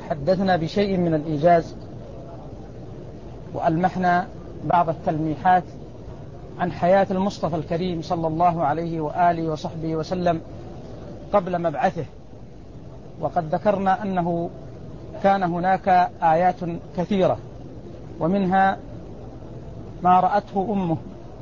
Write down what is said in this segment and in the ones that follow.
حدثنا بشيء من الإيجاز وألمحنا بعض التلميحات عن حياة المصطفى الكريم صلى الله عليه وآله وصحبه وسلم قبل مبعثه. وقد ذكرنا أنه كان هناك آيات كثيرة، ومنها ما رأته أمه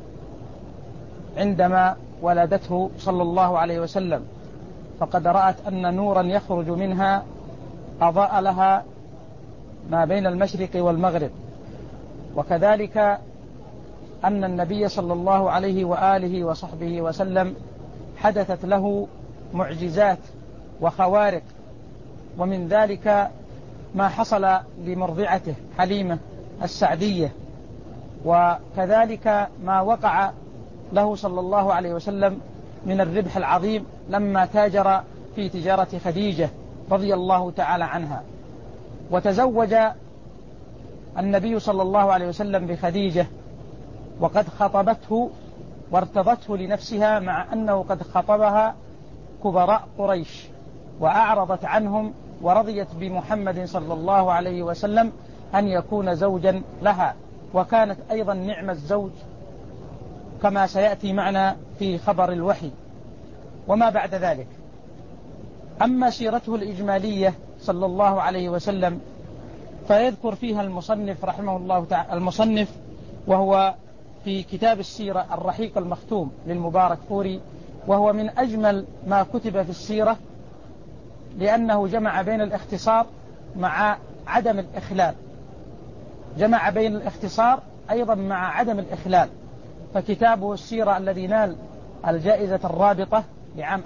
عندما ولدته صلى الله عليه وسلم، فقد رأت أن نورا يخرج منها أضاء لها ما بين المشرق والمغرب. وكذلك أن النبي صلى الله عليه وآله وصحبه وسلم حدثت له معجزات وخوارق، ومن ذلك ما حصل لمرضعته حليمة السعدية، وكذلك ما وقع له صلى الله عليه وسلم من الربح العظيم لما تاجر في تجارة خديجة رضي الله تعالى عنها. وتزوج النبي صلى الله عليه وسلم بخديجة وقد خطبته وارتضته لنفسها، مع أنه قد خطبها كبراء قريش وأعرضت عنهم ورضيت بمحمد صلى الله عليه وسلم أن يكون زوجا لها، وكانت أيضا نعم الزوج كما سيأتي معنا في خبر الوحي وما بعد ذلك. أما سيرته الإجمالية صلى الله عليه وسلم فيذكر فيها المصنف رحمه الله تعالى، المصنف وهو في كتاب السيرة الرحيق المختوم للمبارك فوري، وهو من أجمل ما كتب في السيرة، لأنه جمع بين الاختصار مع عدم الإخلال، جمع بين الاختصار أيضا مع عدم الإخلال. فكتابه السيرة الذي نال الجائزة الرابطة لعام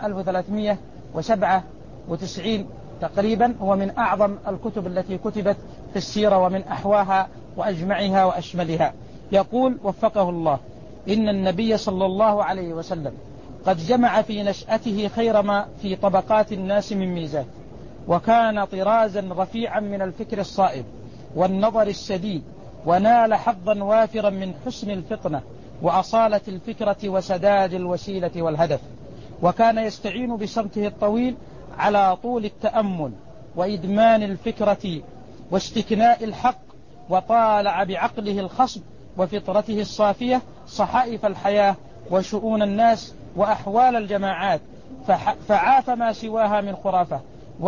1397 تقريبا هو من أعظم الكتب التي كتبت في السيرة ومن أحواها وأجمعها وأشملها. يقول وفقه الله: إن النبي صلى الله عليه وسلم قد جمع في نشأته خير ما في طبقات الناس من ميزات، وكان طرازا رفيعا من الفكر الصائب والنظر السديد، ونال حظا وافرا من حسن الفطنة وأصالة الفكرة وسداد الوسيلة والهدف. وكان يستعين بصمته الطويل على طول التأمل وإدمان الفكرة واستكناء الحق، وطالع بعقله الخصب وفطرته الصافية صحائف الحياة وشؤون الناس وأحوال الجماعات، فعاف ما سواها من خرافة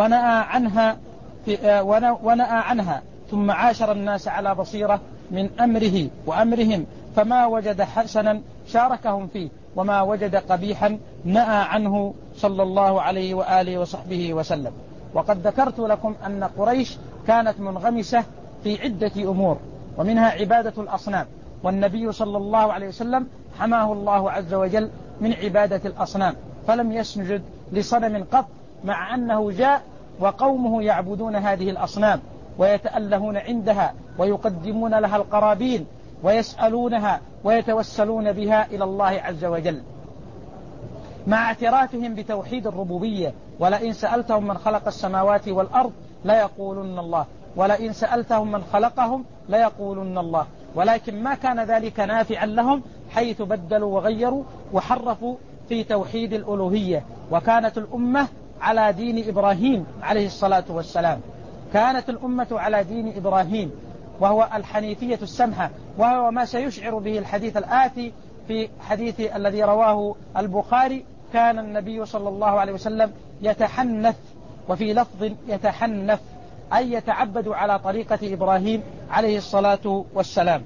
ونأى عنها، ثم عاشر الناس على بصيرة من أمره وأمرهم، فما وجد حسنا شاركهم فيه، وما وجد قبيحا نأى عنه صلى الله عليه وآله وصحبه وسلم. وقد ذكرت لكم أن قريش كانت منغمسة في عدة أمور، ومنها عبادة الأصنام، والنبي صلى الله عليه وسلم حماه الله عز وجل من عبادة الأصنام، فلم يسجد لصنم قط، مع أنه جاء وقومه يعبدون هذه الأصنام ويتألهون عندها ويقدمون لها القرابين ويسألونها ويتوسلون بها إلى الله عز وجل، مع اعترافهم بتوحيد الربوبية. ولئن سألتهم من خلق السماوات والأرض ليقولن الله، ولئن سألتهم من خلقهم ليقولن الله. ولكن ما كان ذلك نافعا لهم، حيث بدلوا وغيروا وحرفوا في توحيد الألوهية. وكانت الأمة على دين إبراهيم عليه الصلاة والسلام، كانت الأمة على دين إبراهيم، وهو الحنيفية السمحة، وهو ما سيشعر به الحديث الآتي في حديث الذي رواه البخاري: كان النبي صلى الله عليه وسلم يتحنث، وفي لفظ يتحنف، أي يتعبد على طريقة إبراهيم عليه الصلاة والسلام.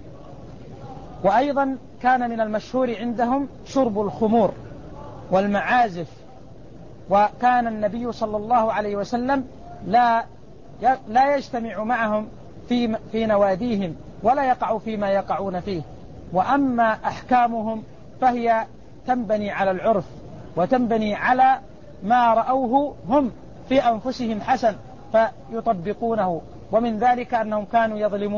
وأيضا كان من المشهور عندهم شرب الخمور والمعازف، وكان النبي صلى الله عليه وسلم لا يجتمع معهم في نواديهم ولا يقع فيما يقعون فيه. وأما أحكامهم فهي تنبني على العرف وتنبني على ما رأوه هم في أنفسهم حسن فيطبقونه. ومن ذلك أنهم كانوا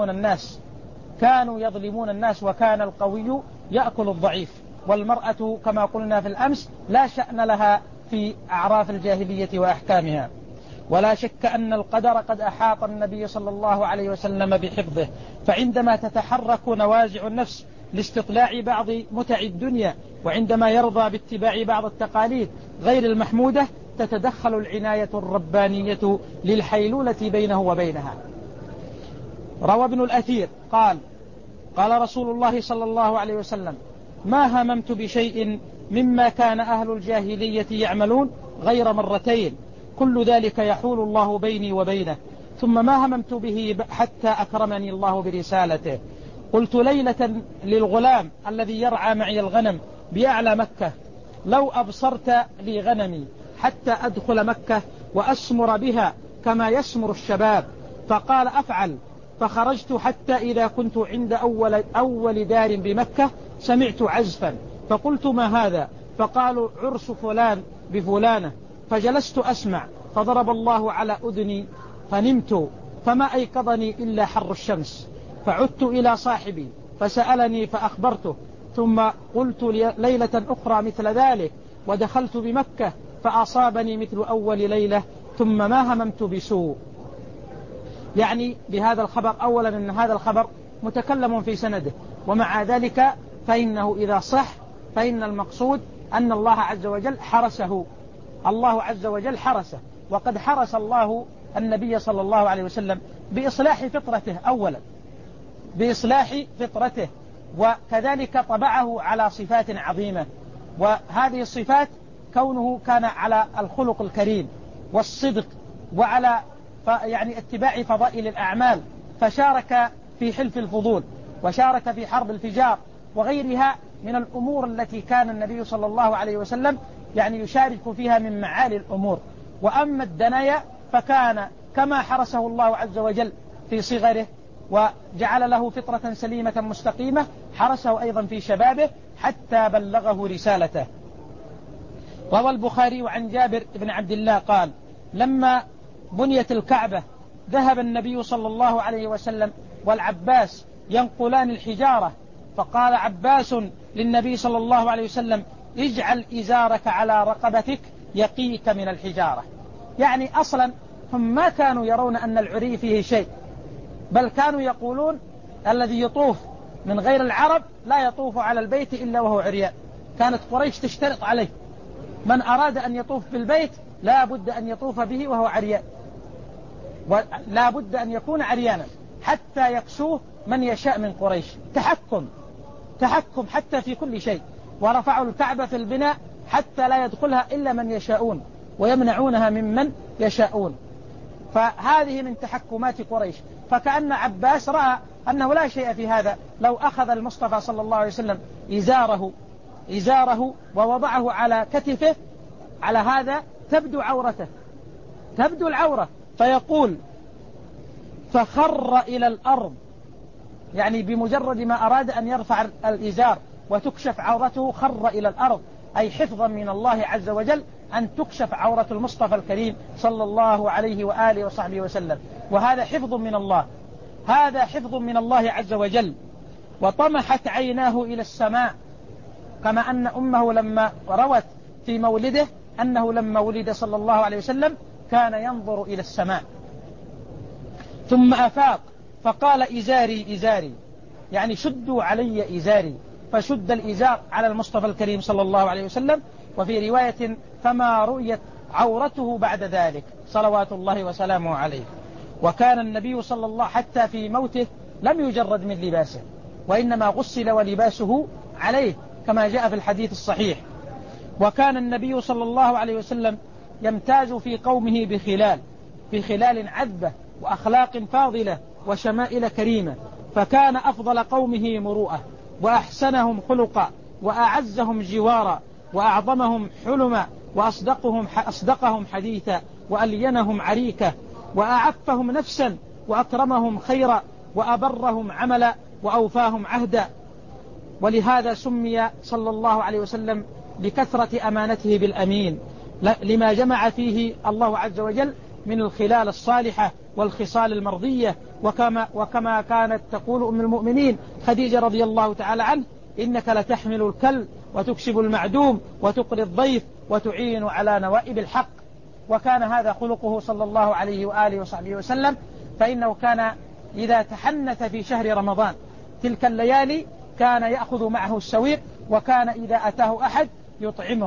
يظلمون الناس، وكان القوي يأكل الضعيف، والمرأة كما قلنا في الأمس لا شأن لها في أعراف الجاهلية وأحكامها. ولا شك أن القدر قد أحاط النبي صلى الله عليه وسلم بحفظه، فعندما تتحرك نوازع النفس لاستطلاع بعض متع الدنيا، وعندما يرضى باتباع بعض التقاليد غير المحمودة، تتدخل العناية الربانية للحيلولة بينه وبينها. روى ابن الأثير قال: قال رسول الله صلى الله عليه وسلم: ما هممت بشيء مما كان أهل الجاهلية يعملون غير مرتين، كل ذلك يحول الله بيني وبينه، ثم ما هممت به حتى أكرمني الله برسالته. قلت ليلة للغلام الذي يرعى معي الغنم بأعلى مكة: لو أبصرت لي غنمي حتى أدخل مكة وأسمر بها كما يسمر الشباب. فقال: أفعل. فخرجت حتى إذا كنت عند أول دار بمكة سمعت عزفا، فقلت: ما هذا؟ فقالوا: عرس فلان بفلانة. فجلست أسمع، فضرب الله على أذني فنمت، فما أيقظني إلا حر الشمس. فعدت إلى صاحبي فسألني فأخبرته، ثم قلت ليلة أخرى مثل ذلك، ودخلت بمكة فأصابني مثل أول ليلة، ثم ما هممت بسوء. يعني بهذا الخبر أولا أن هذا الخبر متكلم في سنده، ومع ذلك فإنه إذا صح فإن المقصود أن الله عز وجل حرسه، الله عز وجل حرسه، وقد حرس الله النبي صلى الله عليه وسلم بإصلاح فطرته أولا، بإصلاح فطرته، وكذلك طبعه على صفات عظيمة، وهذه الصفات كونه كان على الخلق الكريم والصدق وعلى يعني اتباع فضائل الأعمال، فشارك في حلف الفضول وشارك في حرب الفجار وغيرها من الأمور التي كان النبي صلى الله عليه وسلم يعني يشارك فيها من معالي الأمور. وأما الدنايا فكان كما حرسه الله عز وجل في صغره وجعل له فطرة سليمة مستقيمة، حرسه أيضا في شبابه حتى بلغه رسالته. روى البخاري عن جابر بن عبد الله قال: لما بنيت الكعبة ذهب النبي صلى الله عليه وسلم والعباس ينقلان الحجارة، فقال عباس للنبي صلى الله عليه وسلم: اجعل إزارك على رقبتك يقيك من الحجارة. يعني أصلا هم ما كانوا يرون أن العري فيه شيء، بل كانوا يقولون الذي يطوف من غير العرب لا يطوف على البيت إلا وهو عريان. كانت قريش تشترط عليه من أراد أن يطوف بالبيت لا بد أن يطوف به وهو عريان، ولا بد أن يكون عريانا حتى يكسوه من يشاء من قريش. تحكم حتى في كل شيء، ورفعوا الكعبة في البناء حتى لا يدخلها إلا من يشاءون ويمنعونها ممن يشاءون. فهذه من تحكمات قريش. فكأن عباس رأى أنه لا شيء في هذا لو أخذ المصطفى صلى الله عليه وسلم إزاره ووضعه على كتفه، على هذا تبدو عورته، تبدو العورة. فيقول: فخر إلى الأرض، يعني بمجرد ما أراد أن يرفع الإزار وتكشف عورته خر إلى الأرض، أي حفظا من الله عز وجل أن تكشف عورة المصطفى الكريم صلى الله عليه وآله وصحبه وسلم. وهذا حفظ من الله، هذا حفظ من الله عز وجل. وطمحت عيناه إلى السماء، كما أن أمه لما روت في مولده أنه لما ولد صلى الله عليه وسلم كان ينظر إلى السماء. ثم أفاق فقال: إزاري إزاري، يعني شدوا علي إزاري، فشد الإزار على المصطفى الكريم صلى الله عليه وسلم. وفي رواية: فما رؤيت عورته بعد ذلك صلوات الله وسلامه عليه. وكان النبي صلى الله حتى في موته لم يجرد من لباسه، وإنما غسل ولباسه عليه كما جاء في الحديث الصحيح. وكان النبي صلى الله عليه وسلم يمتاز في قومه بخلال عذبة وأخلاق فاضلة وشمائل كريمة، فكان أفضل قومه مروءة وأحسنهم خلقا وأعزهم جوارا وأعظمهم حلما وأصدقهم حديثا وألينهم عريكا وأعفهم نفسا وأكرمهم خيرا وأبرهم عملا وأوفاهم عهدا. ولهذا سمي صلى الله عليه وسلم لكثرة أمانته بالأمين، لما جمع فيه الله عز وجل من الخلال الصالحة والخصال المرضية. وكما كانت تقول أم المؤمنين خديجة رضي الله تعالى عنه: إنك لتحمل الكل وتكسب المعدوم وتقري الضيف وتعين على نوائب الحق. وكان هذا خلقه صلى الله عليه وآله وصحبه وسلم، فإنه كان إذا تحنث في شهر رمضان تلك الليالي كان يأخذ معه السويق، وكان إذا أتاه أحد يطعمه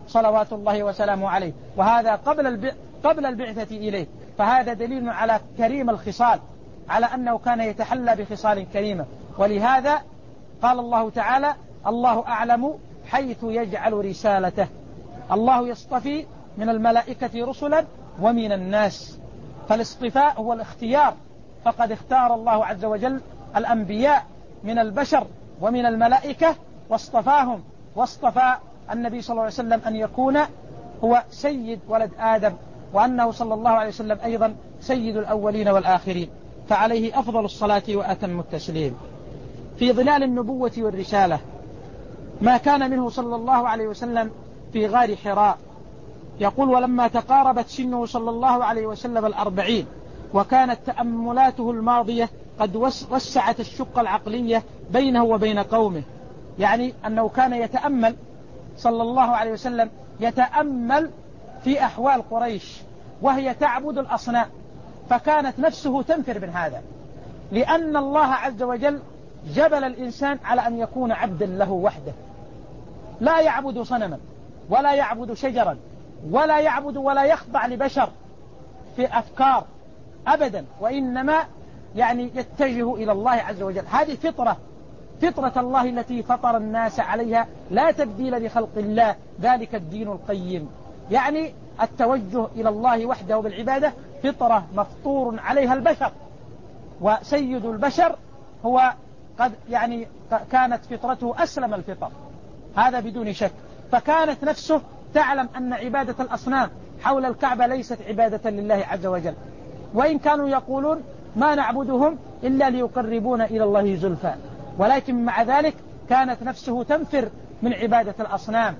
صلوات الله وسلامه عليه، وهذا قبل البعثة إليه، فهذا دليل على كريم الخصال، على أنه كان يتحلى بخصال كريمة. ولهذا قال الله تعالى: الله أعلم حيث يجعل رسالته. الله يصطفي من الملائكة رسلا ومن الناس، فالاصطفاء هو الاختيار، فقد اختار الله عز وجل الأنبياء من البشر ومن الملائكة واصطفاهم، واصطفى النبي صلى الله عليه وسلم أن يكون هو سيد ولد آدم، وأنه صلى الله عليه وسلم أيضا سيد الأولين والآخرين، فعليه أفضل الصلاة وأتم التسليم. في ظلال النبوة والرسالة ما كان منه صلى الله عليه وسلم في غار حراء، يقول: ولما تقاربت سنه صلى الله عليه وسلم 40 وكانت تأملاته الماضية قد وسعت الشق العقلية بينه وبين قومه، يعني أنه كان يتأمل صلى الله عليه وسلم، يتأمل في أحوال قريش وهي تعبد الأصنام، فكانت نفسه تنفر من هذا، لأن الله عز وجل جبل الإنسان على أن يكون عبدا له وحده، لا يعبد صنما ولا يعبد شجرا ولا يعبد ولا يخضع لبشر في أفكار أبدا، وإنما يعني يتجه إلى الله عز وجل. هذه فطرة الله التي فطر الناس عليها، لا تبديل لخلق الله، ذلك الدين القيم. يعني التوجه إلى الله وحده بالعبادة فطرة مفطور عليها البشر، وسيد البشر هو قد يعني كانت فطرته أسلم الفطر، هذا بدون شك. فكانت نفسه تعلم أن عبادة الأصنام حول الكعبة ليست عبادة لله عز وجل، وإن كانوا يقولون ما نعبدهم إلا ليقربون إلى الله زلفى، ولكن مع ذلك كانت نفسه تنفر من عبادة الأصنام،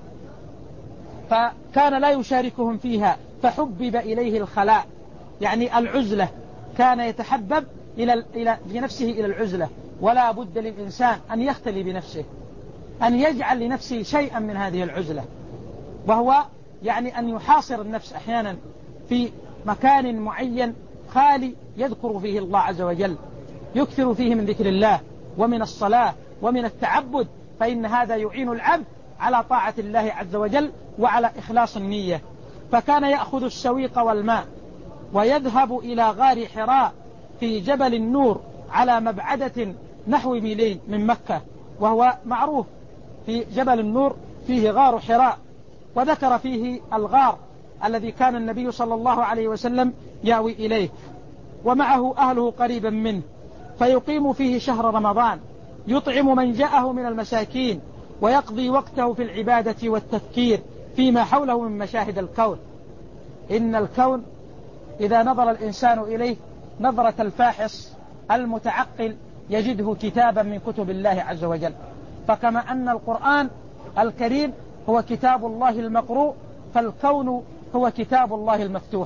فكان لا يشاركهم فيها، فحبب إليه الخلاء، يعني العزلة، كان يتحبب بنفسه إلى العزلة، ولا بد للإنسان أن يختلي بنفسه، أن يجعل لنفسه شيئا من هذه العزلة، وهو يعني أن يحاصر النفس أحيانا في مكان معين خالي يذكر فيه الله عز وجل، يكثر فيه من ذكر الله ومن الصلاة ومن التعبد، فإن هذا يعين العبد على طاعة الله عز وجل وعلى إخلاص النية. فكان يأخذ السويق والماء ويذهب إلى غار حراء في جبل النور على مبعدة نحو ميلين من مكة، وهو معروف في جبل النور فيه غار حراء، وذكر فيه الغار الذي كان النبي صلى الله عليه وسلم يأوي إليه، ومعه أهله قريبا منه، فيقيم فيه شهر رمضان، يطعم من جاءه من المساكين، ويقضي وقته في العبادة والتفكير فيما حوله من مشاهد الكون. إن الكون إذا نظر الإنسان إليه نظرة الفاحص المتعقل يجده كتابا من كتب الله عز وجل، فكما أن القرآن الكريم هو كتاب الله المقروء، فالكون هو كتاب الله المفتوح.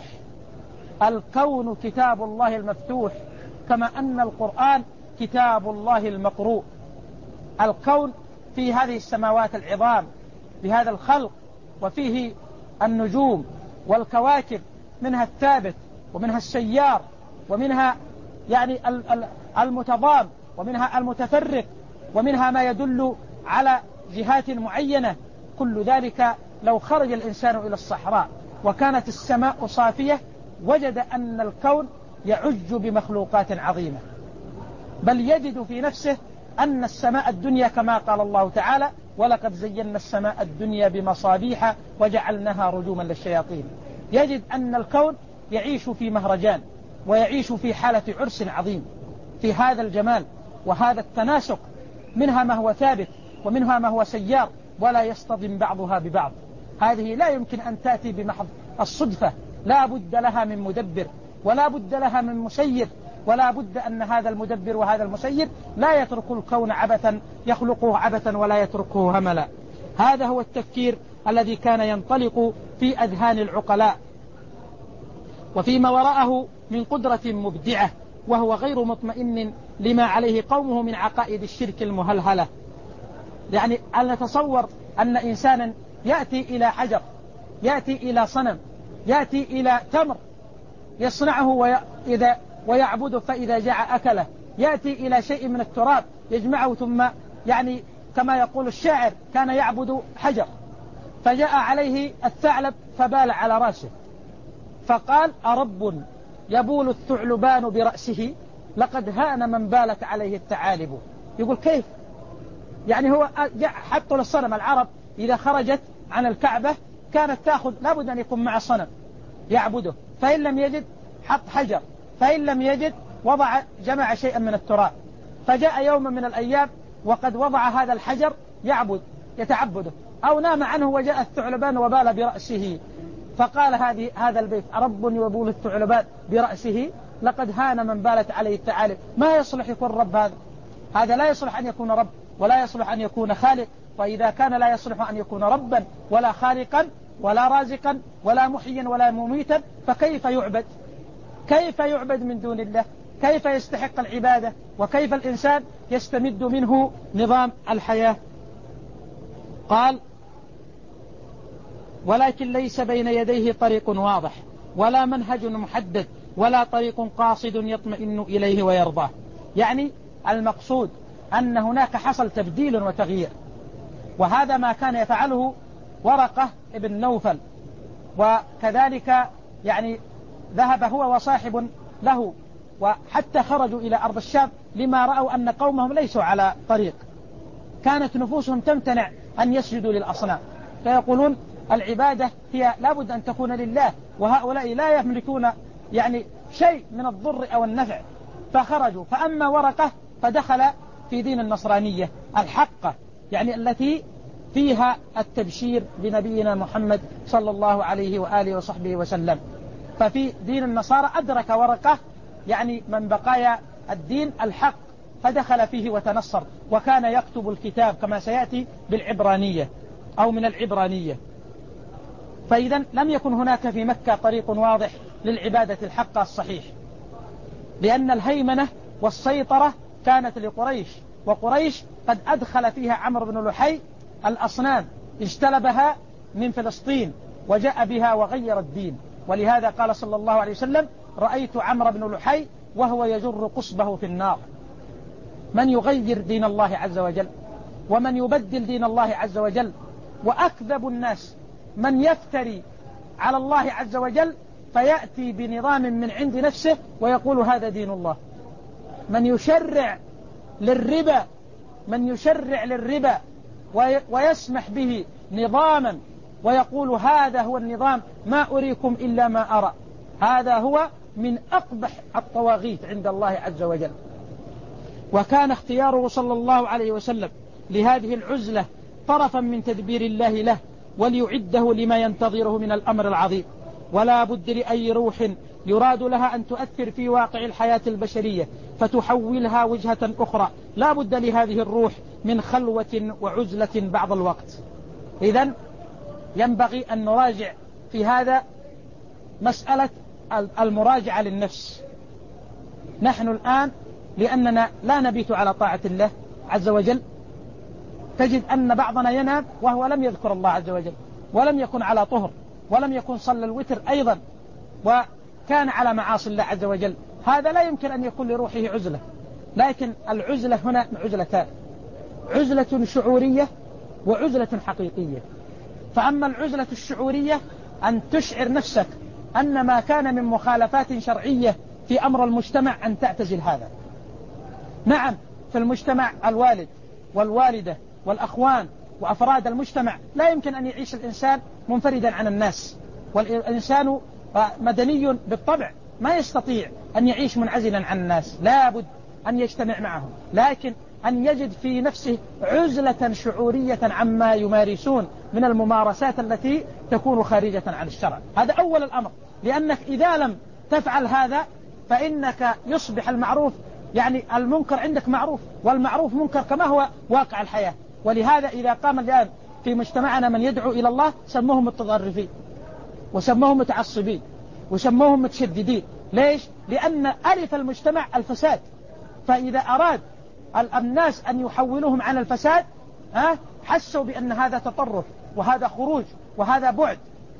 الكون كتاب الله المفتوح، كما أن القرآن كتاب الله المقروء. الكون في هذه السماوات العظام بهذا الخلق، وفيه النجوم والكواكب، منها الثابت ومنها السيار، ومنها يعني المتضام، ومنها المتفرق، ومنها ما يدل على جهات معينة. كل ذلك لو خرج الإنسان إلى الصحراء وكانت السماء صافية وجد أن الكون يعج بمخلوقات عظيمة، بل يجد في نفسه أن السماء الدنيا كما قال الله تعالى: ولقد زينا السماء الدنيا بمصابيح وجعلناها رجوما للشياطين. يجد أن الكون يعيش في مهرجان، ويعيش في حالة عرس عظيم، في هذا الجمال وهذا التناسق، منها ما هو ثابت ومنها ما هو سيار، ولا يصطدم بعضها ببعض. هذه لا يمكن أن تأتي بمحض الصدفة، لا بد لها من مدبر، ولا بد لها من مسير، ولا بد أن هذا المدبر وهذا المسير لا يترك الكون عبثا، يخلقه عبثا ولا يتركه هملا. هذا هو التفكير الذي كان ينطلق في أذهان العقلاء، وفيما وراءه من قدرة مبدعة، وهو غير مطمئن لما عليه قومه من عقائد الشرك المهلهلة. يعني أن نتصور أن إنسانا يأتي إلى حجر، يأتي إلى صنم، يأتي إلى تمر يصنعه ويعبده، فإذا جاع أكله، يأتي إلى شيء من التراب يجمعه، ثم يعني كما يقول الشاعر كان يعبد حجر، فجاء عليه الثعلب فبال على رأسه، فقال: أرب يبول الثعلبان برأسه؟ لقد هان من بالت عليه الثعالب. يقول كيف؟ يعني هو حطوا للصنم. العرب إذا خرجت عن الكعبة كانت تأخذ، لابد أن يكون مع صنم يعبده، فإن لم يجد حط حجر، فإن لم يجد جمع شيئا من التراب. فجاء يوم من الأيام وقد وضع هذا الحجر يتعبده، أو نام عنه وجاء الثعلبان وبال برأسه، فقال هذا البيت: أرب يبول الثعلبان برأسه؟ لقد هان من بالت عليه الثعالب. ما يصلح يكون رب هذا لا يصلح أن يكون رب، ولا يصلح أن يكون خالق. وإذا كان لا يصلح أن يكون ربا ولا خالقا ولا رازقا ولا محيا ولا مميتا، فكيف يعبد؟ كيف يعبد من دون الله؟ كيف يستحق العبادة؟ وكيف الإنسان يستمد منه نظام الحياة؟ قال: ولكن ليس بين يديه طريق واضح، ولا منهج محدد، ولا طريق قاصد يطمئن إليه ويرضاه. يعني المقصود أن هناك حصل تبديل وتغيير، وهذا ما كان يفعله ورقة ابن نوفل. وكذلك يعني ذهب هو وصاحب له، وحتى خرجوا إلى أرض الشام لما رأوا أن قومهم ليسوا على طريق، كانت نفوسهم تمتنع أن يسجدوا للأصنام، فيقولون العبادة هي لابد أن تكون لله، وهؤلاء لا يملكون يعني شيء من الضر أو النفع. فخرجوا. فأما ورقة فدخل في دين النصرانية الحقة، يعني التي فيها التبشير بنبينا محمد صلى الله عليه وآله وصحبه وسلم. ففي دين النصارى أدرك ورقة يعني من بقايا الدين الحق، فدخل فيه وتنصر، وكان يكتب الكتاب كما سيأتي بالعبرانية أو من العبرانية. فإذا لم يكن هناك في مكة طريق واضح للعبادة الحقة الصحيح، لأن الهيمنة والسيطرة كانت لقريش، وقريش قد أدخل فيها عمرو بن لحي الأصنام، اجتلبها من فلسطين وجاء بها وغير الدين. ولهذا قال صلى الله عليه وسلم: رأيت عمرو بن لحي وهو يجر قصبه في النار. من يغير دين الله عز وجل ومن يبدل دين الله عز وجل. وأكذب الناس من يفتري على الله عز وجل فيأتي بنظام من عند نفسه ويقول هذا دين الله. من يشرع للربا ويسمح به نظاما ويقول هذا هو النظام، ما أريكم إلا ما أرى، هذا هو من أقبح الطواغيت عند الله عز وجل. وكان اختياره صلى الله عليه وسلم لهذه العزلة طرفا من تدبير الله له، وليعده لما ينتظره من الأمر العظيم. ولا بد لأي روح يراد لها أن تؤثر في واقع الحياة البشرية فتحولها وجهة أخرى، لا بد لهذه الروح من خلوة وعزلة بعض الوقت. إذن ينبغي أن نراجع في هذا مسألة المراجعة للنفس. نحن الآن لأننا لا نبيت على طاعة الله عز وجل، تجد أن بعضنا ينام وهو لم يذكر الله عز وجل، ولم يكن على طهر، ولم يكن صلى الوتر أيضا، وكان على معاصي الله عز وجل. هذا لا يمكن أن يكون لروحه عزلة. لكن العزلة هنا عزلتان: عزلة شعورية وعزلة حقيقية. فأما العزلة الشعورية أن تشعر نفسك أن ما كان من مخالفات شرعية في أمر المجتمع أن تعتزل هذا. نعم، في المجتمع الوالد والوالدة والأخوان وأفراد المجتمع لا يمكن أن يعيش الإنسان منفردا عن الناس، والإنسان مدني بالطبع ما يستطيع أن يعيش منعزلا عن الناس، لا بد أن يجتمع معهم، لكن أن يجد في نفسه عزلة شعورية عما يمارسون من الممارسات التي تكون خارجة عن الشرع. هذا أول الأمر، لأنك إذا لم تفعل هذا فإنك يصبح المعروف، يعني المنكر عندك معروف، والمعروف منكر كما هو واقع الحياة. ولهذا إذا قام الآن في مجتمعنا من يدعو إلى الله سموهم متطرفين، وسموهم متعصبين، وسموهم متشددين. ليش؟ لأن ألف المجتمع الفساد، فإذا أراد الناس أن يحولوهم عن الفساد حسوا بأن هذا تطرف وهذا خروج وهذا بعد.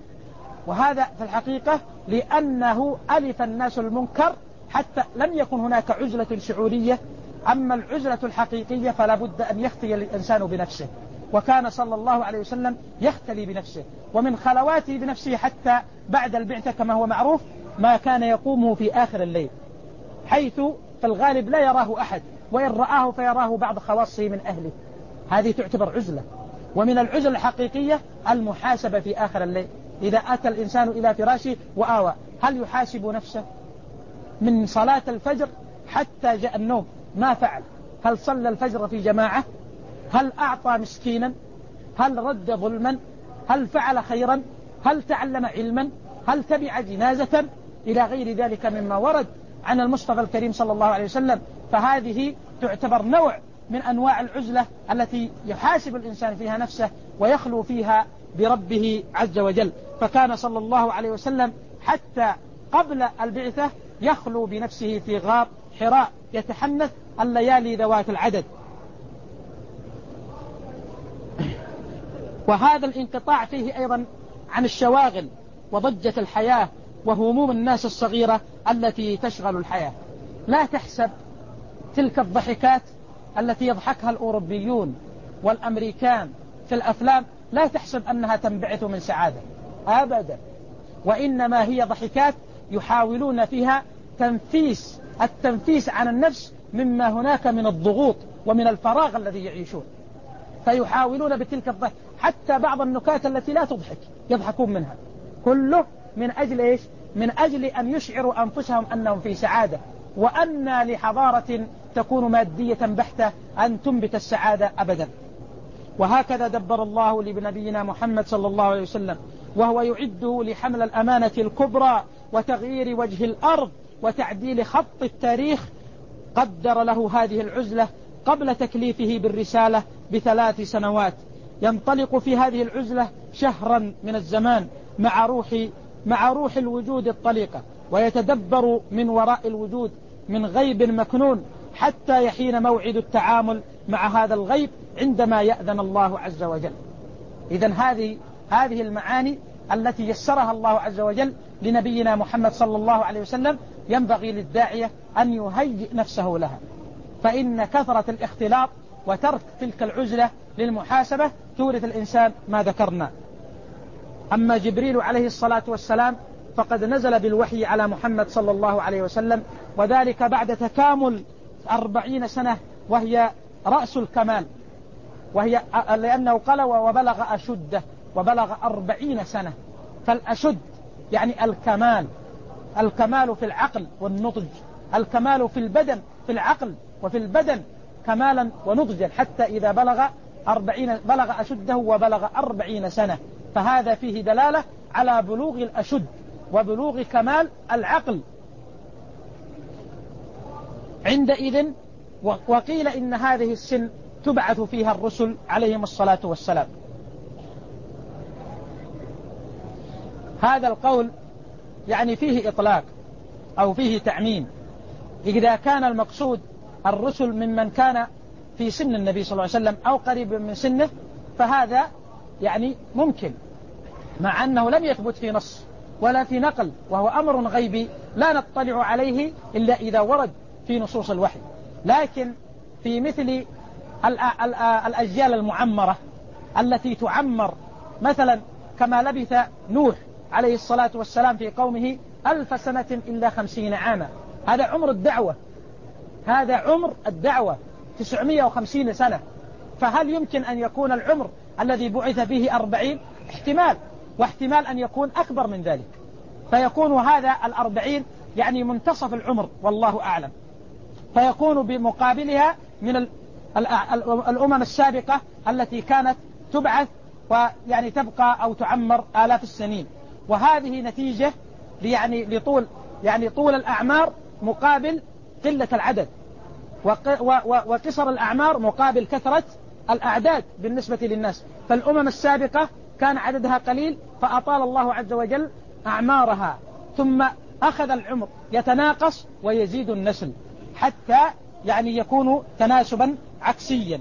وهذا في الحقيقة لأنه ألف الناس المنكر حتى لم يكن هناك عزلة شعورية. أما العزلة الحقيقية فلا بد أن يختي الإنسان بنفسه. وكان صلى الله عليه وسلم يختلي بنفسه، ومن خلواته بنفسه حتى بعد البعثة كما هو معروف ما كان يقومه في آخر الليل، حيث في الغالب لا يراه أحد، وإن رآه فيراه بعض خواصه من أهله. هذه تعتبر عزلة. ومن العزلة الحقيقية المحاسبة في آخر الليل، إذا أتى الإنسان إلى فراشه وآوى هل يحاسب نفسه من صلاة الفجر حتى جاء النوم؟ ما فعل؟ هل صلى الفجر في جماعة؟ هل أعطى مسكينا؟ هل رد ظلما؟ هل فعل خيرا؟ هل تعلم علما؟ هل تبع جنازة؟ إلى غير ذلك مما ورد عن المصطفى الكريم صلى الله عليه وسلم. فهذه تعتبر نوع من أنواع العزلة التي يحاسب الإنسان فيها نفسه ويخلو فيها بربه عز وجل. فكان صلى الله عليه وسلم حتى قبل البعثة يخلو بنفسه في غار حراء يتحنث الليالي ذوات العدد. وهذا الانقطاع فيه أيضا عن الشواغل وضجة الحياة وهموم الناس الصغيرة التي تشغل الحياة. لا تحسب تلك الضحكات التي يضحكها الأوروبيون والأمريكان في الأفلام، لا تحسب أنها تنبعث من سعادة أبدا، وإنما هي ضحكات يحاولون فيها التنفيس عن النفس مما هناك من الضغوط ومن الفراغ الذي يعيشون، فيحاولون بتلك الضحك. حتى بعض النكات التي لا تضحك يضحكون منها، كله من أجل إيش؟ من أجل أن يشعروا أنفسهم أنهم في سعادة. وأن لحضارة تكون مادية بحتة أن تنبت السعادة أبدا. وهكذا دبر الله لنبينا محمد صلى الله عليه وسلم وهو يعده لحمل الأمانة الكبرى وتغيير وجه الأرض وتعديل خط التاريخ. قدر له هذه العزلة قبل تكليفه بالرسالة ب3 سنوات، ينطلق في هذه العزلة شهرا من الزمان مع روح الوجود الطليقة، ويتدبر من وراء الوجود من غيب مكنون حتى يحين موعد التعامل مع هذا الغيب عندما يأذن الله عز وجل. إذن هذه المعاني التي يسرها الله عز وجل لنبينا محمد صلى الله عليه وسلم ينبغي للداعية أن يهيئ نفسه لها، فإن كثرة الاختلاط وترك تلك العزلة للمحاسبة تورث الإنسان ما ذكرنا. أما جبريل عليه الصلاة والسلام فقد نزل بالوحي على محمد صلى الله عليه وسلم، وذلك بعد تكامل 40 سنة وهي رأس الكمال، وهي لأنه قال وبلغ أشده، وبلغ 40 سنة. فالأشد يعني الكمال في العقل والنضج، الكمال في البدن، في العقل وفي البدن كمالا ونضجا، حتى إذا بلغ أشده وبلغ 40 سنة. فهذا فيه دلالة على بلوغ الأشد وبلوغ كمال العقل عندئذ. وقيل إن هذه السن تبعث فيها الرسل عليهم الصلاة والسلام. هذا القول يعني فيه إطلاق أو فيه تعميم. إذا كان المقصود الرسل ممن كان في سن النبي صلى الله عليه وسلم أو قريب من سنه فهذا يعني ممكن، مع أنه لم يثبت في نص ولا في نقل، وهو أمر غيبي لا نطلع عليه إلا إذا ورد في نصوص الوحي. لكن في مثل الأجيال المعمرة التي تعمر، مثلا كما لبث نوح عليه الصلاة والسلام في قومه 1000 سنة إلا 50 عاما، هذا عمر الدعوة، هذا عمر الدعوة 950 سنة. فهل يمكن أن يكون العمر الذي بعث فيه 40؟ احتمال، واحتمال أن يكون أكبر من ذلك، فيكون هذا 40 يعني منتصف العمر والله أعلم، فيكون بمقابلها من الأمم السابقة التي كانت تبعث ويعني تبقى أو تعمر آلاف السنين. وهذه نتيجة طول الأعمار مقابل قلة العدد، وقصر الأعمار مقابل كثرة الأعداد بالنسبة للناس. فالأمم السابقة كان عددها قليل فأطال الله عز وجل أعمارها، ثم أخذ العمر يتناقص ويزيد النسل حتى يكون تناسبا عكسيا.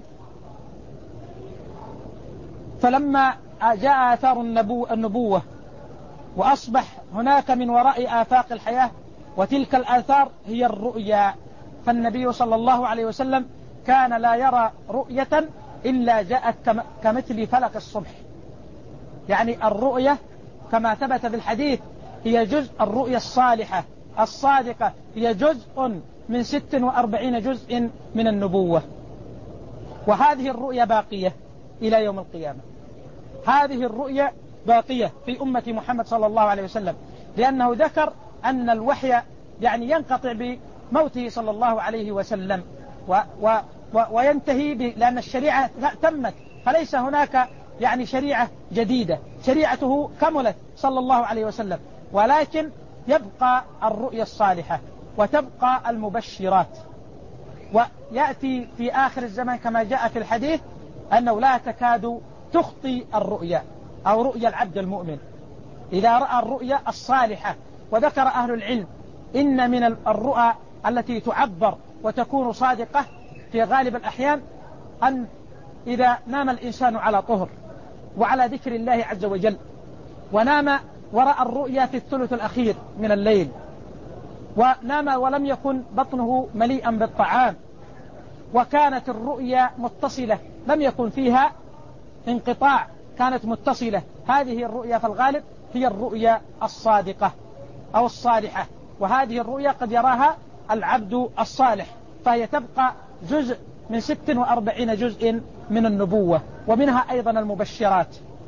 فلما جاء آثار النبوة وأصبح هناك من وراء آفاق الحياة، وتلك الآثار هي الرؤيا، فالنبي صلى الله عليه وسلم كان لا يرى رؤية إلا جاءت كمثل فلق الصبح. يعني الرؤية كما ثبت في الحديث هي جزء، الرؤية الصالحة الصادقة هي جزء من 46 جزء من النبوة. وهذه الرؤية باقية إلى يوم القيامة. هذه الرؤية باقية في أمة محمد صلى الله عليه وسلم، لأنه ذكر أن الوحي يعني ينقطع بموته صلى الله عليه وسلم وينتهي لأن الشريعة تمت، فليس هناك يعني شريعة جديدة، شريعته كملت صلى الله عليه وسلم، ولكن يبقى الرؤيا الصالحة وتبقى المبشرات. ويأتي في آخر الزمان كما جاء في الحديث أنه لا تكاد تخطي الرؤيا أو رؤيا العبد المؤمن إذا رأى الرؤيا الصالحة. وذكر أهل العلم إن من الرؤى التي تعبر وتكون صادقة في غالب الأحيان أن إذا نام الإنسان على طهر وعلى ذكر الله عز وجل، ونام ورأى الرؤيا في الثلث الأخير من الليل، ونام ولم يكن بطنه مليئا بالطعام، وكانت الرؤيا متصلة لم يكن فيها انقطاع، كانت متصلة، هذه الرؤيا في الغالب هي الرؤيا الصادقة أو الصالحة. وهذه الرؤيا قد يراها العبد الصالح، فهي تبقى جزء من 46 جزء من النبوة، ومنها أيضا المبشرات.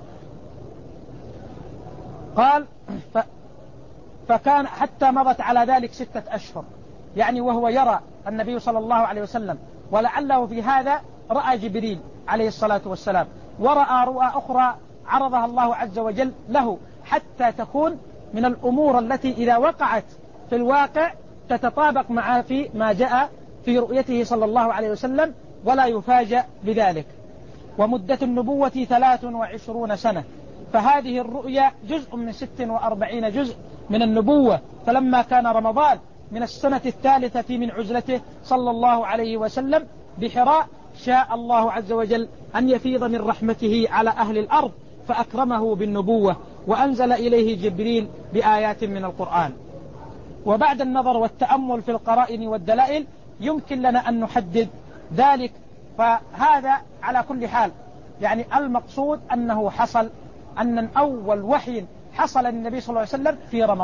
قال فكان حتى مضت على ذلك 6 أشهر، يعني وهو يرى النبي صلى الله عليه وسلم، ولعله في هذا رأى جبريل عليه الصلاة والسلام، ورأى رؤى أخرى عرضها الله عز وجل له، حتى تكون من الأمور التي إذا وقعت في الواقع تتطابق مع في ما جاء في رؤيته صلى الله عليه وسلم ولا يفاجأ بذلك. ومدة النبوة 23 سنة، فهذه الرؤيا جزء من 46 جزء من النبوة. فلما كان رمضان من السنة 3 من عزلته صلى الله عليه وسلم بحراء، شاء الله عز وجل أن يفيض من رحمته على أهل الأرض فأكرمه بالنبوة، وأنزل إليه جبريل بآيات من القرآن. وبعد النظر والتأمل في القرائن والدلائل يمكن لنا أن نحدد ذلك. فهذا على كل حال يعني المقصود أنه حصل، أن أول وحي حصل للنبي صلى الله عليه وسلم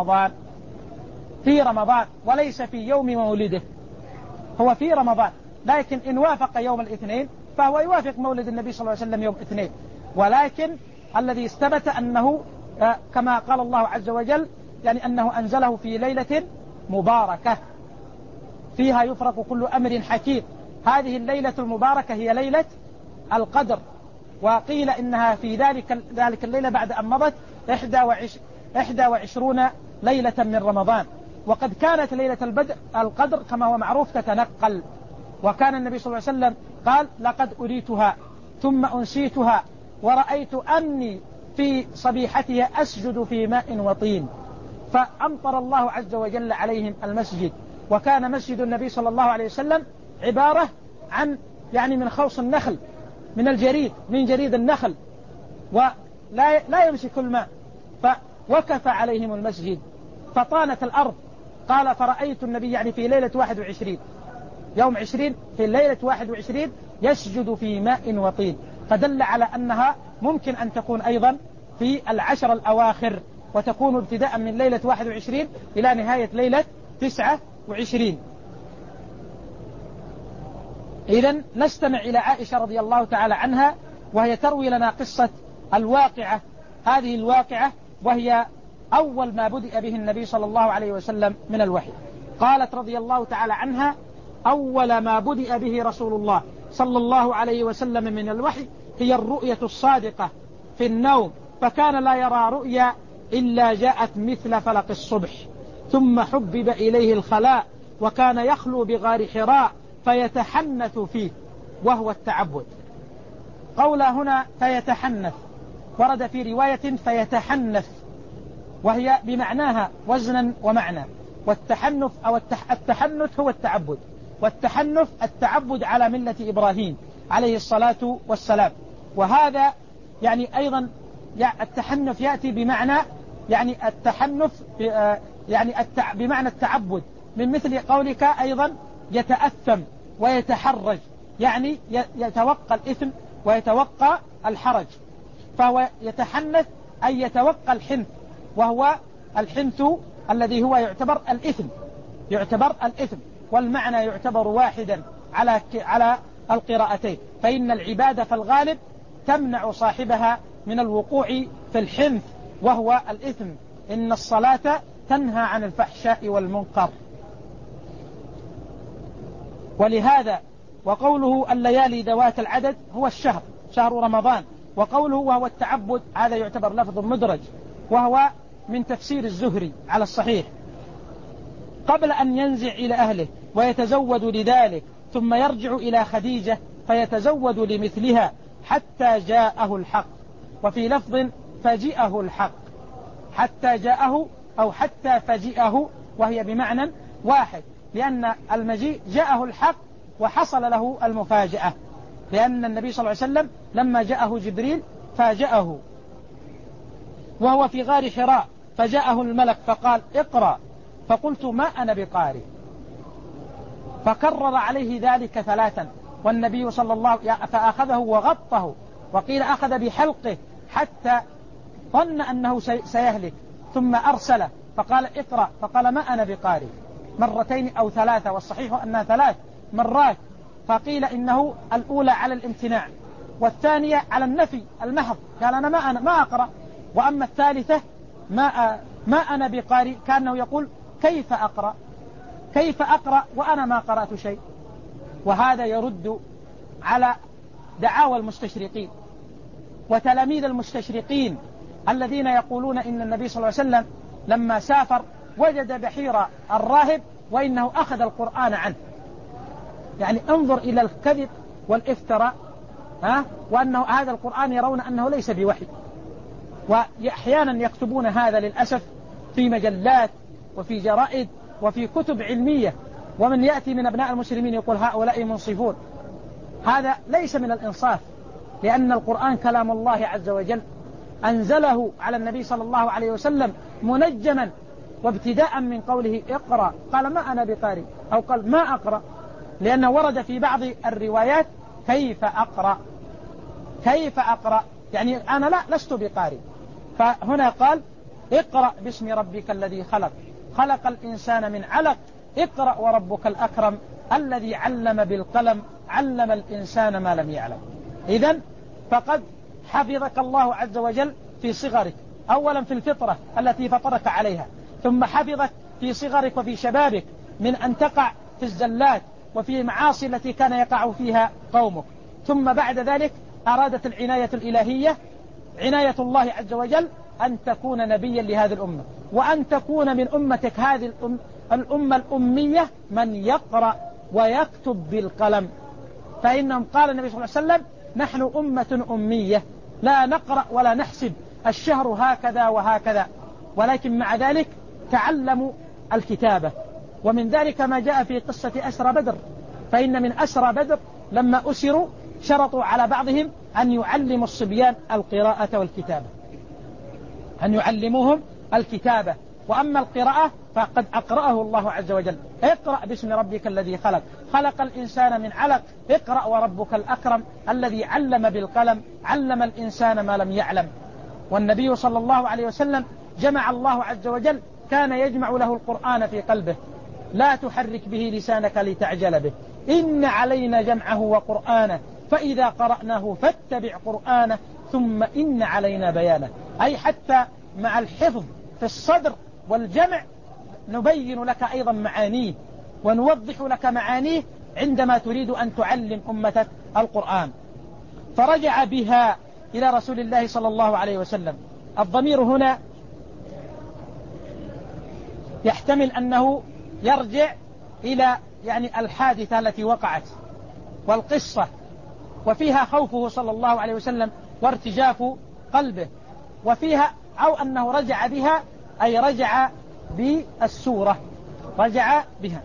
في رمضان وليس في يوم مولده، هو في رمضان، لكن إن وافق يوم الاثنين فهو يوافق مولد النبي صلى الله عليه وسلم يوم الاثنين. ولكن الذي استبت أنه كما قال الله عز وجل يعني أنه أنزله في ليلة مباركة فيها يفرق كل أمر حكيم. هذه الليلة المباركة هي ليلة القدر، وقيل إنها في ذلك الليلة بعد أن مضت 21 ليلة من رمضان. وقد كانت ليلة القدر كما هو معروف تتنقل، وكان النبي صلى الله عليه وسلم قال لقد أريتها ثم أنسيتها ورأيت أني في صبيحتها أسجد في ماء وطين، فأمطر الله عز وجل عليهم المسجد. وكان مسجد النبي صلى الله عليه وسلم عبارة عن يعني من خوص النخل، من الجريد، من جريد النخل، ولا يمسك الماء، فوكف عليهم المسجد فطانت الأرض. قال فرأيت النبي يعني في ليلة 21 يوم 20 في ليلة 21 يسجد في ماء وطين، فدل على أنها ممكن أن تكون أيضا في العشر الأواخر، وتكون ابتداء من ليلة 21 إلى نهاية ليلة 29. إذن نستمع إلى عائشة رضي الله تعالى عنها وهي تروي لنا قصة الواقعة، هذه الواقعة وهي أول ما بدأ به النبي صلى الله عليه وسلم من الوحي. قالت رضي الله تعالى عنها: أول ما بدأ به رسول الله صلى الله عليه وسلم من الوحي هي الرؤية الصادقة في النوم، فكان لا يرى رؤيا إلا جاءت مثل فلق الصبح، ثم حبب إليه الخلاء، وكان يخلو بغار حراء فيتحنث فيه، وهو التعبد. قول هنا فيتحنث ورد في رواية فيتحنث، وهي بمعناها وزنا ومعنى. والتحنث أو التحنث هو التعبد، والتحنث التعبد على ملة إبراهيم عليه الصلاة والسلام. وهذا يعني أيضا التحنث يأتي بمعنى يعني التحنث يعني بمعنى التعبد، من مثل قولك أيضا يتأثم ويتحرج، يعني يتوقى الإثم ويتوقى الحرج، فهو يتحنث أي يتوقى الحنث، وهو الحنث الذي هو يعتبر الإثم، والمعنى يعتبر واحدا على القراءتين، فإن العبادة في الغالب تمنع صاحبها من الوقوع في الحنث وهو الإثم. إن الصلاة تنهى عن الفحشاء والمنكر. ولهذا وقوله الليالي ذوات العدد هو شهر رمضان، وقوله وهو التعبد هذا يعتبر لفظ مدرج، وهو من تفسير الزهري على الصحيح، قبل أن ينزع إلى أهله ويتزود لذلك، ثم يرجع إلى خديجة فيتزود لمثلها حتى جاءه الحق. وفي لفظ فجئه الحق، حتى جاءه أو حتى فجئه، وهي بمعنى واحد، لأن المجيء جاءه الحق وحصل له المفاجأة، لأن النبي صلى الله عليه وسلم لما جاءه جبريل فاجأه، وهو في غار حراء فجاءه الملك فقال اقرأ، فقلت ما أنا بقارئ، فكرر عليه ذلك 3، والنبي صلى الله عليه وسلم فأخذه وغطه، وقيل أخذ بحلقه حتى ظن أنه سيهلك، ثم أرسله فقال اقرأ، فقال ما أنا بقارئ 2 أو 3، والصحيح أنها 3 مرات، فقيل إنه الأولى على الامتناع، والثانية على النفي المحض، قال أنا ما أقرأ، وأما الثالثة ما أنا بقارئ، كأنه يقول كيف أقرأ وأنا ما قرأت شيء. وهذا يرد على دعاوى المستشرقين وتلاميذ المستشرقين الذين يقولون إن النبي صلى الله عليه وسلم لما سافر وجد بحيرة الراهب وإنه أخذ القرآن عنه. يعني انظر إلى الكذب والافتراء، وأنه هذا القرآن يرون أنه ليس بوحي، وأحيانا يكتبون هذا للأسف في مجلات وفي جرائد وفي كتب علمية، ومن يأتي من أبناء المسلمين يقول هؤلاء منصفون. هذا ليس من الإنصاف، لأن القرآن كلام الله عز وجل أنزله على النبي صلى الله عليه وسلم منجما، وابتداء من قوله اقرأ قال ما أنا بقارئ، أو قال ما أقرأ، لأنه ورد في بعض الروايات كيف أقرأ، يعني أنا لست بقارئ. فهنا قال اقرأ باسم ربك الذي خلق الإنسان من علق، اقرأ وربك الأكرم الذي علم بالقلم علم الإنسان ما لم يعلم. إذن فقد حفظك الله عز وجل في صغرك، أولا في الفطرة التي فطرك عليها، ثم حفظك في صغرك وفي شبابك من أن تقع في الزلات وفي المعاصي التي كان يقع فيها قومك، ثم بعد ذلك أرادت العناية الإلهية عناية الله عز وجل أن تكون نبيا لهذه الأمة، وأن تكون من أمتك هذه الأمة الأمية من يقرأ ويكتب بالقلم. فإنهم قال النبي صلى الله عليه وسلم نحن أمة أمية لا نقرأ ولا نحسب الشهر هكذا وهكذا، ولكن مع ذلك تعلموا الكتابة. ومن ذلك ما جاء في قصة أسرى بدر، فإن من أسرى بدر لما أسروا شرطوا على بعضهم أن يعلموا الصبيان القراءة والكتابة، أن يعلموهم الكتابة، وأما القراءة فقد أقرأه الله عز وجل اقرأ باسم ربك الذي خلق الإنسان من علق، اقرأ وربك الأكرم الذي علم بالقلم علم الإنسان ما لم يعلم. والنبي صلى الله عليه وسلم جمع الله عز وجل كان يجمع له القرآن في قلبه، لا تحرك به لسانك لتعجل به، إن علينا جمعه وقرآنه فإذا قرأناه فاتبع قرآنه ثم إن علينا بيانه، أي حتى مع الحفظ في الصدر والجمع نبين لك أيضا معانيه ونوضح لك معانيه عندما تريد أن تعلم أمتك القرآن. فرجع بها إلى رسول الله صلى الله عليه وسلم. الضمير هنا يحتمل أنه يرجع إلى يعني الحادثة التي وقعت والقصة، وفيها خوفه صلى الله عليه وسلم وارتجاف قلبه، وفيها أو أنه رجع بها أي رجع بالسورة، رجع بها.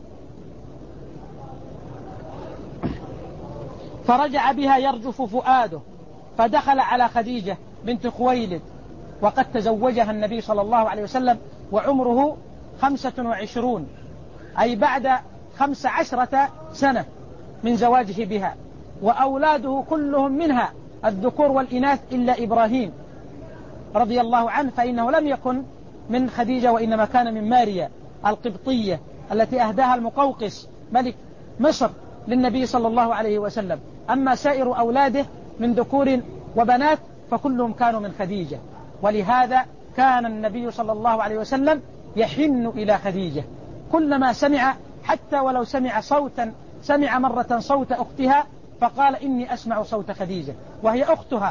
فرجع بها يرجف فؤاده، فدخل على خديجة بنت خويلد، وقد تزوجها النبي صلى الله عليه وسلم وعمره 25، أي بعد 15 سنة من زواجه بها، وأولاده كلهم منها الذكور والإناث إلا إبراهيم رضي الله عنه، فإنه لم يكن من خديجة وإنما كان من ماريا القبطية التي أهداها المقوقس ملك مصر للنبي صلى الله عليه وسلم. أما سائر أولاده من ذكور وبنات فكلهم كانوا من خديجة، ولهذا كان النبي صلى الله عليه وسلم يحن إلى خديجة كلما سمع، حتى ولو سمع صوتا، سمع مرة صوت أختها فقال إني أسمع صوت خديجة وهي أختها،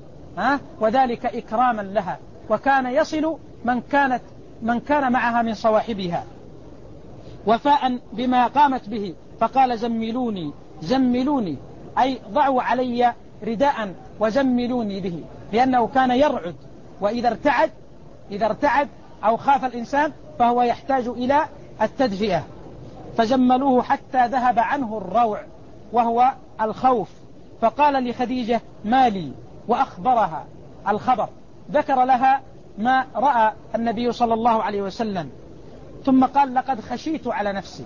وذلك إكراما لها، وكان يصل من كان معها من صواحبها وفاء بما قامت به، فقال زملوني زملوني، أي ضعوا علي رداء وزملوني به، لأنه كان يرعد، وإذا ارتعد أو خاف الإنسان فهو يحتاج إلى التدفئة، فزملوه حتى ذهب عنه الروع وهو الخوف. فقال لخديجة ما لي، وأخبرها الخبر، ذكر لها ما رأى النبي صلى الله عليه وسلم، ثم قال لقد خشيت على نفسي.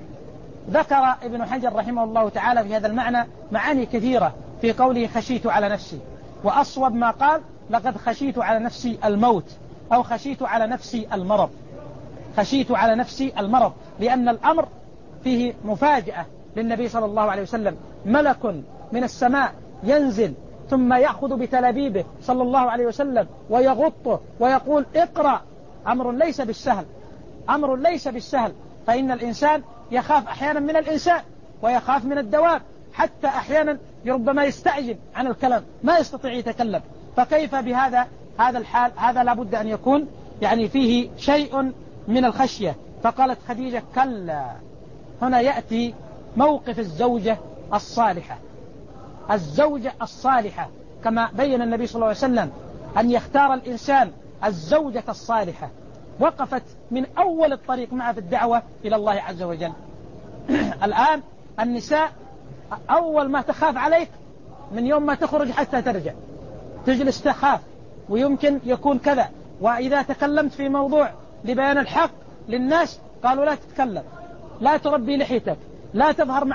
ذكر ابن حجر رحمه الله تعالى في هذا المعنى معاني كثيرة في قوله خشيت على نفسي، وأصوب ما قال لقد خشيت على نفسي الموت، أو خشيت على نفسي المرض. خشيت على نفسي المرض لأن الأمر فيه مفاجأة للنبي صلى الله عليه وسلم، ملك من السماء ينزل ثم يأخذ بتلابيبه صلى الله عليه وسلم ويغطه ويقول اقرأ. أمر ليس بالسهل، أمر ليس بالسهل، فإن الإنسان يخاف أحيانا من الإنسان ويخاف من الدواب، حتى أحيانا ربما يستعجل عن الكلام ما يستطيع يتكلم، فكيف بهذا الحال؟ هذا لابد أن يكون يعني فيه شيء من الخشية. فقالت خديجة كلا. هنا يأتي موقف الزوجة الصالحة. الزوجة الصالحة كما بين النبي صلى الله عليه وسلم أن يختار الإنسان الزوجة الصالحة، وقفت من أول الطريق معه في الدعوة إلى الله عز وجل. الآن النساء أول ما تخاف عليك من يوم ما تخرج حتى ترجع، تجلس تخاف، ويمكن يكون كذا، وإذا تكلمت في موضوع لبيان الحق للناس قالوا لا تتكلم، لا تربي لحيتك، لا تظهر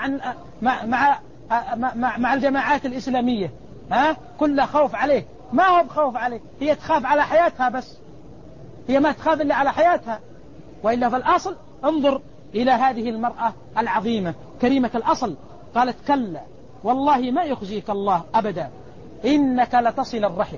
مع الجماعات الإسلامية، كل خوف عليه. ما هو بخوف عليه، هي تخاف على حياتها بس، هي ما تخاف إلا على حياتها، وإلا فالأصل انظر إلى هذه المرأة العظيمة كريمة الأصل، قالت كلا والله ما يخزيك الله أبدا إنك لتصل الرحم.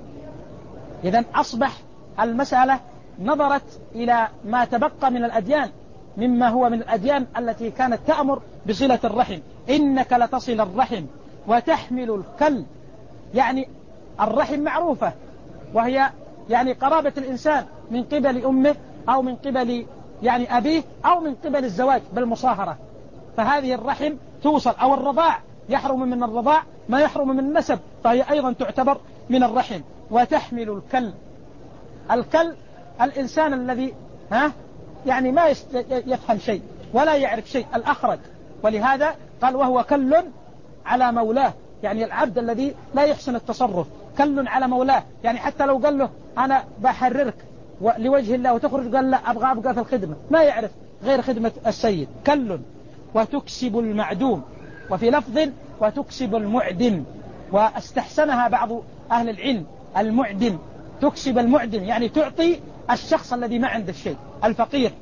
إذن أصبح المسألة نظرت إلى ما تبقى من الأديان مما هو من الأديان التي كانت تأمر بصلة الرحم، إنك لتصل الرحم وتحمل الكل. يعني الرحم معروفة، وهي يعني قرابة الإنسان من قبل أمه أو من قبل يعني أبيه أو من قبل الزواج بالمصاهرة، فهذه الرحم توصل، أو الرضاع يحرم من الرضاع ما يحرم من النسب، فهي أيضا تعتبر من الرحم. وتحمل الكل. الكل الإنسان الذي يعني ما يفهم شيء ولا يعرف شيء، الأخرج، ولهذا قال وهو كل على مولاه، يعني العبد الذي لا يحسن التصرف كل على مولاه، يعني حتى لو قال له أنا بحررك لوجه الله وتخرج قال لا أبقى في الخدمة، ما يعرف غير خدمة السيد. كل. وتكسب المعدوم، وفي لفظ وتكسب المعدم، واستحسنها بعض أهل العلم. المعدم، تكسب المعدم يعني تعطي الشخص الذي ما عنده شيء، الفقير.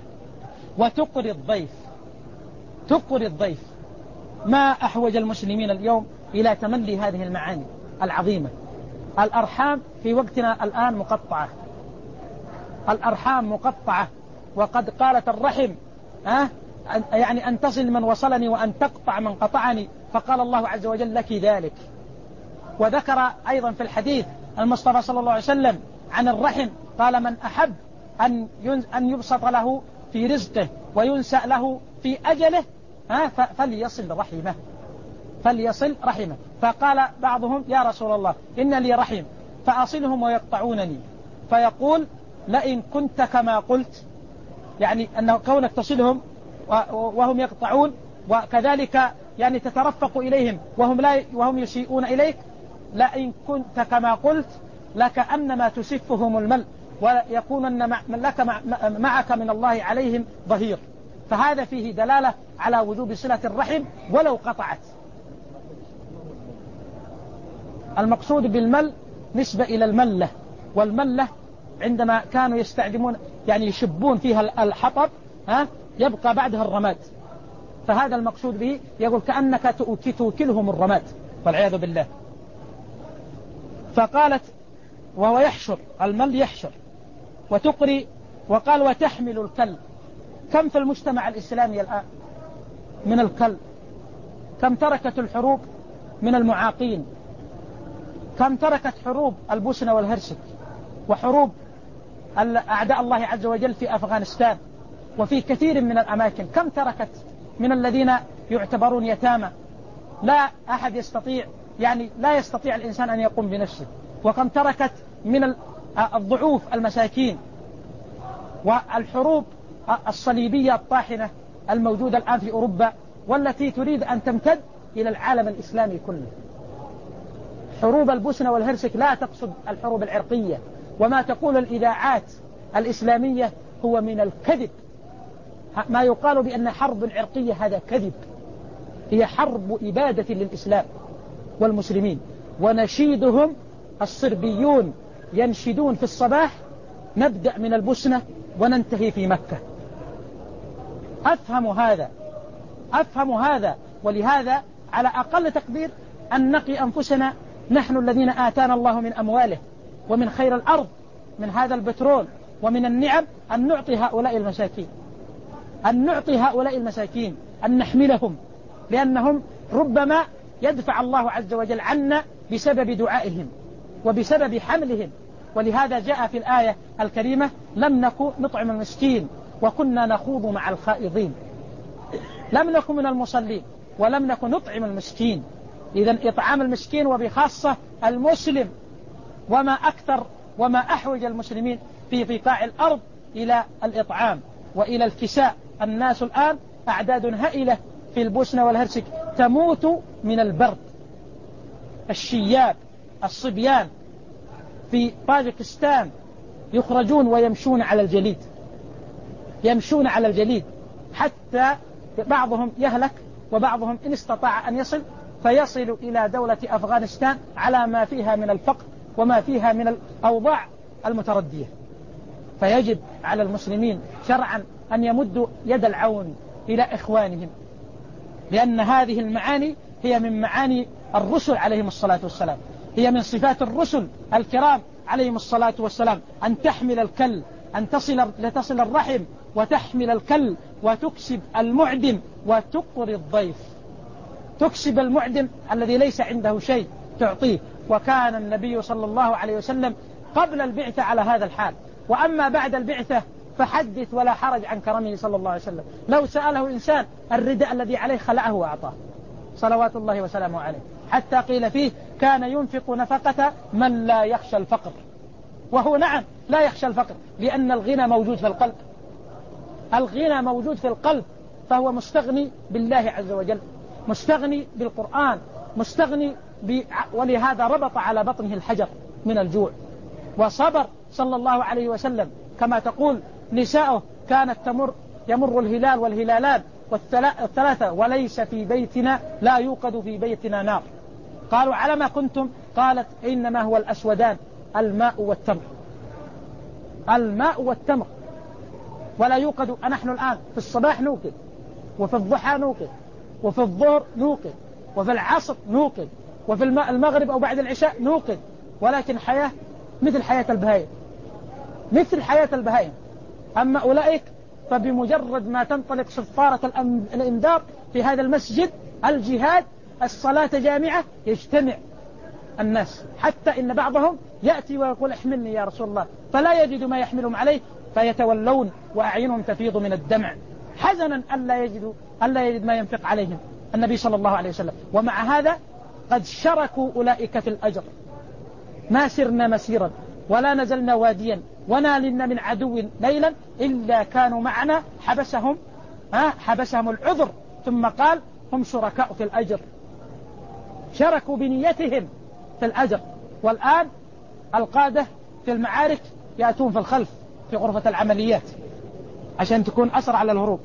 وتقري الضيف، تقري الضيف. ما أحوج المسلمين اليوم إلى تملي هذه المعاني العظيمة. الأرحام في وقتنا الآن مقطعة، الأرحام مقطعة، وقد قالت الرحم يعني أن تصل من وصلني وأن تقطع من قطعني، فقال الله عز وجل لك ذلك. وذكر أيضا في الحديث المصطفى صلى الله عليه وسلم عن الرحم قال من أحب أن يبسط له في رزقه وينسأ له في أجله فليصل رحمه، فليصل رحمه. فقال بعضهم يا رسول الله إن لي رحم فأصلهم ويقطعونني، فيقول لئن كنت كما قلت، يعني أنه كونك تصلهم وهم يقطعون، وكذلك يعني تترفق إليهم وهم يسيئون إليك، لئن كنت كما قلت لكأنما تسفهم الملء ويكون لك معك من الله عليهم ظهير. فهذا فيه دلالة على وجوب صلة الرحم ولو قطعت، المقصود بالمل نسبة إلى الملة، والملة عندما كانوا يستعدمون يعني يشبون فيها الحطب يبقى بعدها الرماد، فهذا المقصود به، يقول كأنك توكلهم الرماد والعياذ بالله. فقالت وهو يحشر، المل يحشر وتقري، وقال وتحمل الكل. كم في المجتمع الإسلامي الآن من الكل؟ كم تركت الحروب من المعاقين؟ كم تركت حروب البوسنة والهرسك وحروب أعداء الله عز وجل في أفغانستان وفي كثير من الأماكن؟ كم تركت من الذين يعتبرون يتامى، لا أحد يستطيع يعني لا يستطيع الإنسان أن يقوم بنفسه؟ وكم تركت من الضعوف المساكين؟ والحروب الصليبية الطاحنة الموجودة الآن في أوروبا والتي تريد أن تمتد إلى العالم الإسلامي كله. حروب البوسنة والهرسك لا تقصد الحروب العرقية، وما تقول الإذاعات الإسلامية هو من الكذب. ما يقال بأن حرب عرقية هذا كذب، هي حرب إبادة للإسلام والمسلمين. ونشيدهم الصربيون ينشدون في الصباح نبدأ من البوسنة وننتهي في مكة. أفهم هذا، ولهذا على أقل تقدير أن نقي أنفسنا نحن الذين آتانا الله من أمواله ومن خير الأرض من هذا البترول ومن النعم، أن نعطي هؤلاء المساكين، أن نحملهم، لأنهم ربما يدفع الله عز وجل عنا بسبب دعائهم وبسبب حملهم. ولهذا جاء في الآية الكريمة لم نكن نطعم المسكين وكنا نخوض مع الخائضين. لم نكن من المصلين ولم نكن نطعم المسكين. إذن إطعام المسكين وبخاصة المسلم، وما أكثر وما أحوج المسلمين في قاع الأرض إلى الإطعام وإلى الكساء. الناس الآن أعداد هائلة في البوسنة والهرسك تموت من البرد. الشياب الصبيان في طاجكستان يخرجون ويمشون على الجليد، حتى بعضهم يهلك وبعضهم إن استطاع أن يصل فيصل إلى دولة أفغانستان على ما فيها من الفقر وما فيها من الأوضاع المتردية. فيجب على المسلمين شرعا أن يمدوا يد العون إلى إخوانهم، لأن هذه المعاني هي من معاني الرسل عليهم الصلاة والسلام، هي من صفات الرسل الكرام عليهم الصلاة والسلام، أن تحمل الكل، أن تصل الرحم وتحمل الكل وتكسب المعدم وتقري الضيف. تكسب المعدم الذي ليس عنده شيء تعطيه. وكان النبي صلى الله عليه وسلم قبل البعثة على هذا الحال، وأما بعد البعثة فحدث ولا حرج عن كرمه صلى الله عليه وسلم. لو سأله إنسان الرداء الذي عليه خلعه وأعطاه صلوات الله وسلامه عليه، حتى قيل فيه كان ينفق نفقة من لا يخشى الفقر. وهو نعم لا يخشى الفقر، لأن الغنى موجود في القلب، فهو مستغني بالله عز وجل، مستغني بالقرآن، مستغني ولهذا ربط على بطنه الحجر من الجوع وصبر صلى الله عليه وسلم. كما تقول نساؤه كانت يمر الهلال والهلالان والثلاثة وليس في بيتنا لا يوقد في بيتنا نار. قالوا على ما كنتم؟ قالت إنما هو الأسودان الماء والتمر ولا يوقد. نحن الآن في الصباح نوقد، وفي الضحى نوقد، وفي الظهر نوقد، وفي العصر نوقد، وفي المغرب أو بعد العشاء نوقد، ولكن حياة مثل حياة البهائم. أما أولئك فبمجرد ما تنطلق صفارة الإنذار في هذا المسجد الجهاد الصلاة جامعة يجتمع الناس، حتى إن بعضهم يأتي ويقول احملني يا رسول الله، فلا يجد ما يحملهم عليه فيتولون وأعينهم تفيض من الدمع حزنا ألا يجد ما ينفق عليهم النبي صلى الله عليه وسلم. ومع هذا قد شركوا أولئك في الأجر. ما سرنا مسيرا ولا نزلنا واديا ونالنا من عدو ليلا إلا كانوا معنا حبسهم العذر. ثم قال هم شركاء في الأجر، شركوا بنيتهم في الأجر. والآن القادة في المعارك يأتون في الخلف في غرفة العمليات عشان تكون أسرع على الهروب.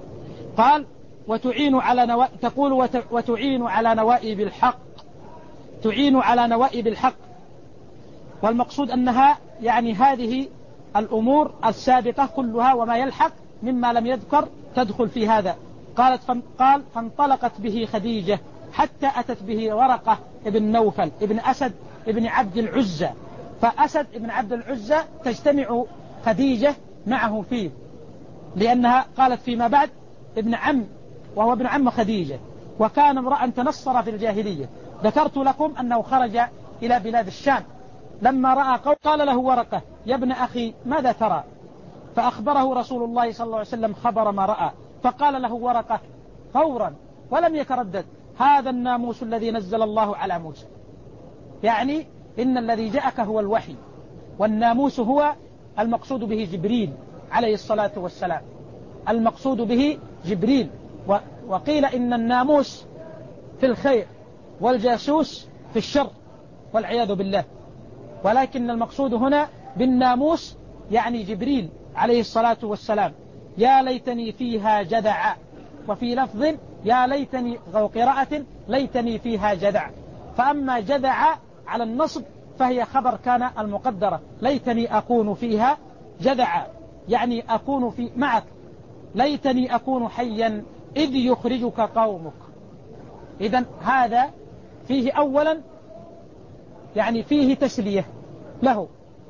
قال وتعين على نوائب الحق تعين على نوائب الحق، والمقصود أنها يعني هذه الأمور السابقة كلها وما يلحق مما لم يذكر تدخل في هذا. قال فانطلقت به خديجة حتى أتت به ورقة ابن نوفل ابن أسد ابن عبد العزة، فأسد ابن عبد العزة تجتمع خديجة معه فيه، لأنها قالت فيما بعد ابن عم، وهو ابن عم خديجة، وكان امرأ تنصر في الجاهلية. ذكرت لكم أنه خرج إلى بلاد الشام، لما رأى قوم قال له ورقة يا ابن أخي ماذا ترى؟ فأخبره رسول الله صلى الله عليه وسلم خبر ما رأى، فقال له ورقة فورا ولم يتردد هذا الناموس الذي نزل الله على موسى، يعني إن الذي جاءك هو الوحي، والناموس هو المقصود به جبريل عليه الصلاة والسلام، المقصود به جبريل. وقيل إن الناموس في الخير والجاسوس في الشر والعياذ بالله، ولكن المقصود هنا بالناموس يعني جبريل عليه الصلاة والسلام. يا ليتني فيها جدع، وفي لفظ يا ليتني أو قراءة ليتني فيها جدع، فأما جدع على النصب فهي خبر كان المقدرة، ليتني أكون فيها جدع يعني أكون في معك، ليتني أكون حيا إذ يخرجك قومك. إذن هذا فيه أولا يعني فيه تسلية له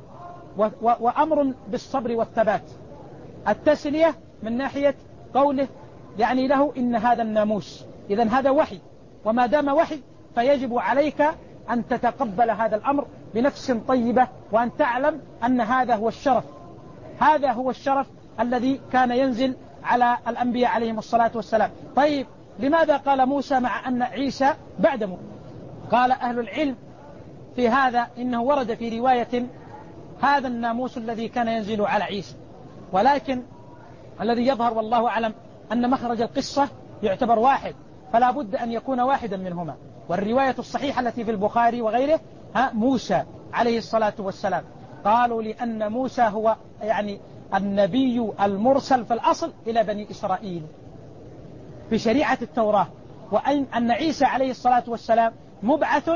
وأمر بالصبر والثبات. التسلية من ناحية قوله يعني له إن هذا الناموس، إذن هذا وحي، وما دام وحي فيجب عليك أن تتقبل هذا الأمر بنفس طيبة، وأن تعلم أن هذا هو الشرف، هذا هو الشرف الذي كان ينزل على الأنبياء عليهم الصلاة والسلام. طيب لماذا قال موسى مع أن عيسى بعد موسى؟ قال أهل العلم في هذا إنه ورد في رواية هذا الناموس الذي كان ينزل على عيسى، ولكن الذي يظهر والله أعلم أن مخرج القصة يعتبر واحد، فلا بد أن يكون واحدا منهما. والرواية الصحيحة التي في البخاري وغيره موسى عليه الصلاة والسلام. قالوا لأن موسى هو يعني النبي المرسل في الأصل إلى بني إسرائيل في شريعة التوراة، وأن عيسى عليه الصلاة والسلام مبعث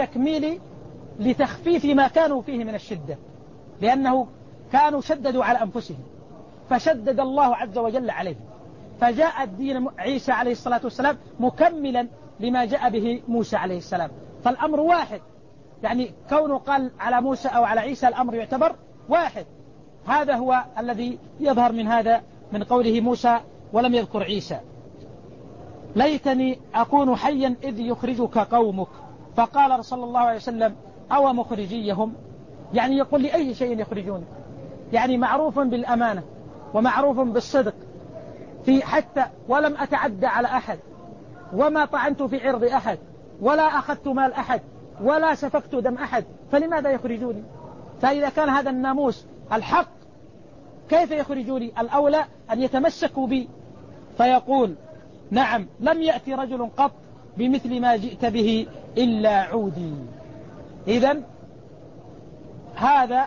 لتخفيف ما كانوا فيه من الشدة، لأنه كانوا شددوا على أنفسهم فشدد الله عز وجل عليهم، فجاء الدين عيسى عليه الصلاة والسلام مكملا لما جاء به موسى عليه السلام. فالأمر واحد، يعني كونه قال على موسى أو على عيسى الأمر يعتبر واحد. هذا هو الذي يظهر من هذا من قوله موسى ولم يذكر عيسى. ليتني أكون حيا إذ يخرجك قومك، فقال صلى الله عليه وسلم أو مخرجيهم، يعني يقول لي أي شيء يخرجون، يعني معروف بالأمانة ومعروف بالصدق في حتى ولم أتعدى على أحد، وما طعنت في عرض أحد، ولا أخذت مال أحد، ولا سفكت دم أحد، فلماذا يخرجوني؟ فإذا كان هذا الناموس الحق كيف يخرجوني؟ الأولى أن يتمسكوا بي. فيقول نعم لم يأتي رجل قط بمثل ما جئت به إلا عودي. إذن هذا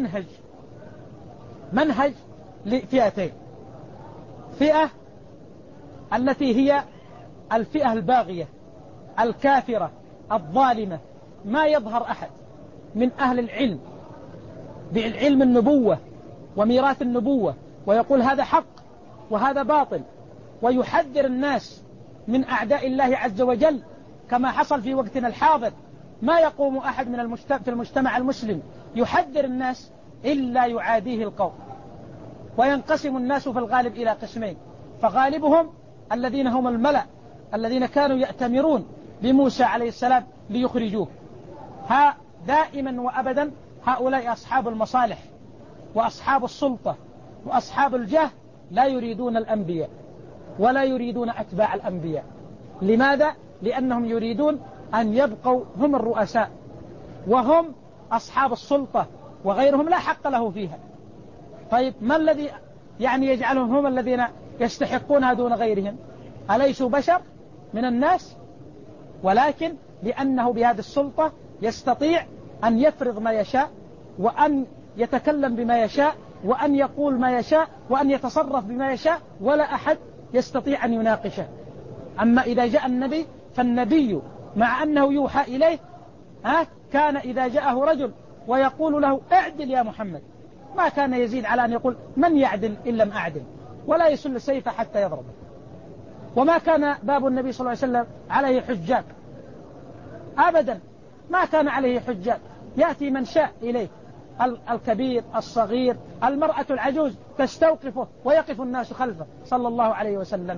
منهج لفئتين: فئة التي هي الفئة الباغية الكافرة الظالمة، ما يظهر أحد من أهل العلم بعلم النبوة وميراث النبوة ويقول هذا حق وهذا باطل، ويحذر الناس من أعداء الله عز وجل، كما حصل في وقتنا الحاضر. ما يقوم أحد في المجتمع المسلم يحذر الناس إلا يعاديه القوم. وينقسم الناس في الغالب إلى قسمين: فغالبهم الذين هم الملأ الذين كانوا يأتمرون بموسى عليه السلام ليخرجوه، دائما وأبدا هؤلاء أصحاب المصالح وأصحاب السلطة وأصحاب الجاه، لا يريدون الأنبياء ولا يريدون أتباع الأنبياء. لماذا؟ لأنهم يريدون أن يبقوا هم الرؤساء، وهم أصحاب السلطة وغيرهم لا حق له فيها. طيب ما الذي يعني يجعلهم هم الذين يستحقونها دون غيرهم؟ أليسوا بشر من الناس؟ ولكن لأنه بهذه السلطة يستطيع أن يفرض ما يشاء، وأن يتكلم بما يشاء، وأن يقول ما يشاء، وأن يتصرف بما يشاء، ولا أحد يستطيع أن يناقشه. أما إذا جاء النبي فالنبي مع أنه يوحى إليه كان إذا جاءه رجل ويقول له اعدل يا محمد، ما كان يزيد على أن يقول من يعدل إن لم أعدل، ولا يسل سيفه حتى يضربه. وما كان باب النبي صلى الله عليه وسلم عليه حجاب أبدا، ما كان عليه حجاب، يأتي من شاء إليه، الكبير الصغير المرأة العجوز تستوقفه ويقف الناس خلفه صلى الله عليه وسلم.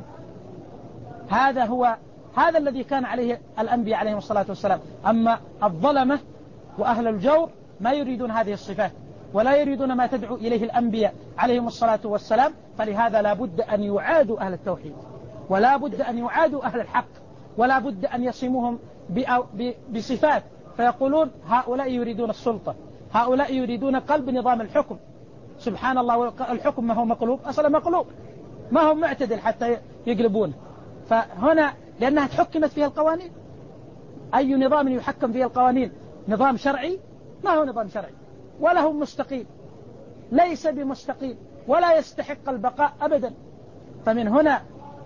هذا الذي كان عليه الأنبياء عليهم الصلاة والسلام. أما الظلمة وأهل الجور ما يريدون هذه الصفات، ولا يريدون ما تدعو إليه الأنبياء عليهم الصلاة والسلام. فلهذا لا بد أن يعادوا أهل التوحيد، ولا بد أن يعادوا أهل الحق، ولا بد أن يصموهم بصفات، فيقولون هؤلاء يريدون السلطة، هؤلاء يريدون قلب نظام الحكم. سبحان الله، الحكم ما هو مقلوب، أصلا مقلوب، ما هو معتدل حتى يقلبونه. فهنا لأنها تحكمت فيها القوانين. أي نظام يحكم فيه القوانين نظام شرعي؟ ما هو نظام شرعي، ولا هو مستقيم، ليس بمستقيم، ولا يستحق البقاء أبدا. فمن هنا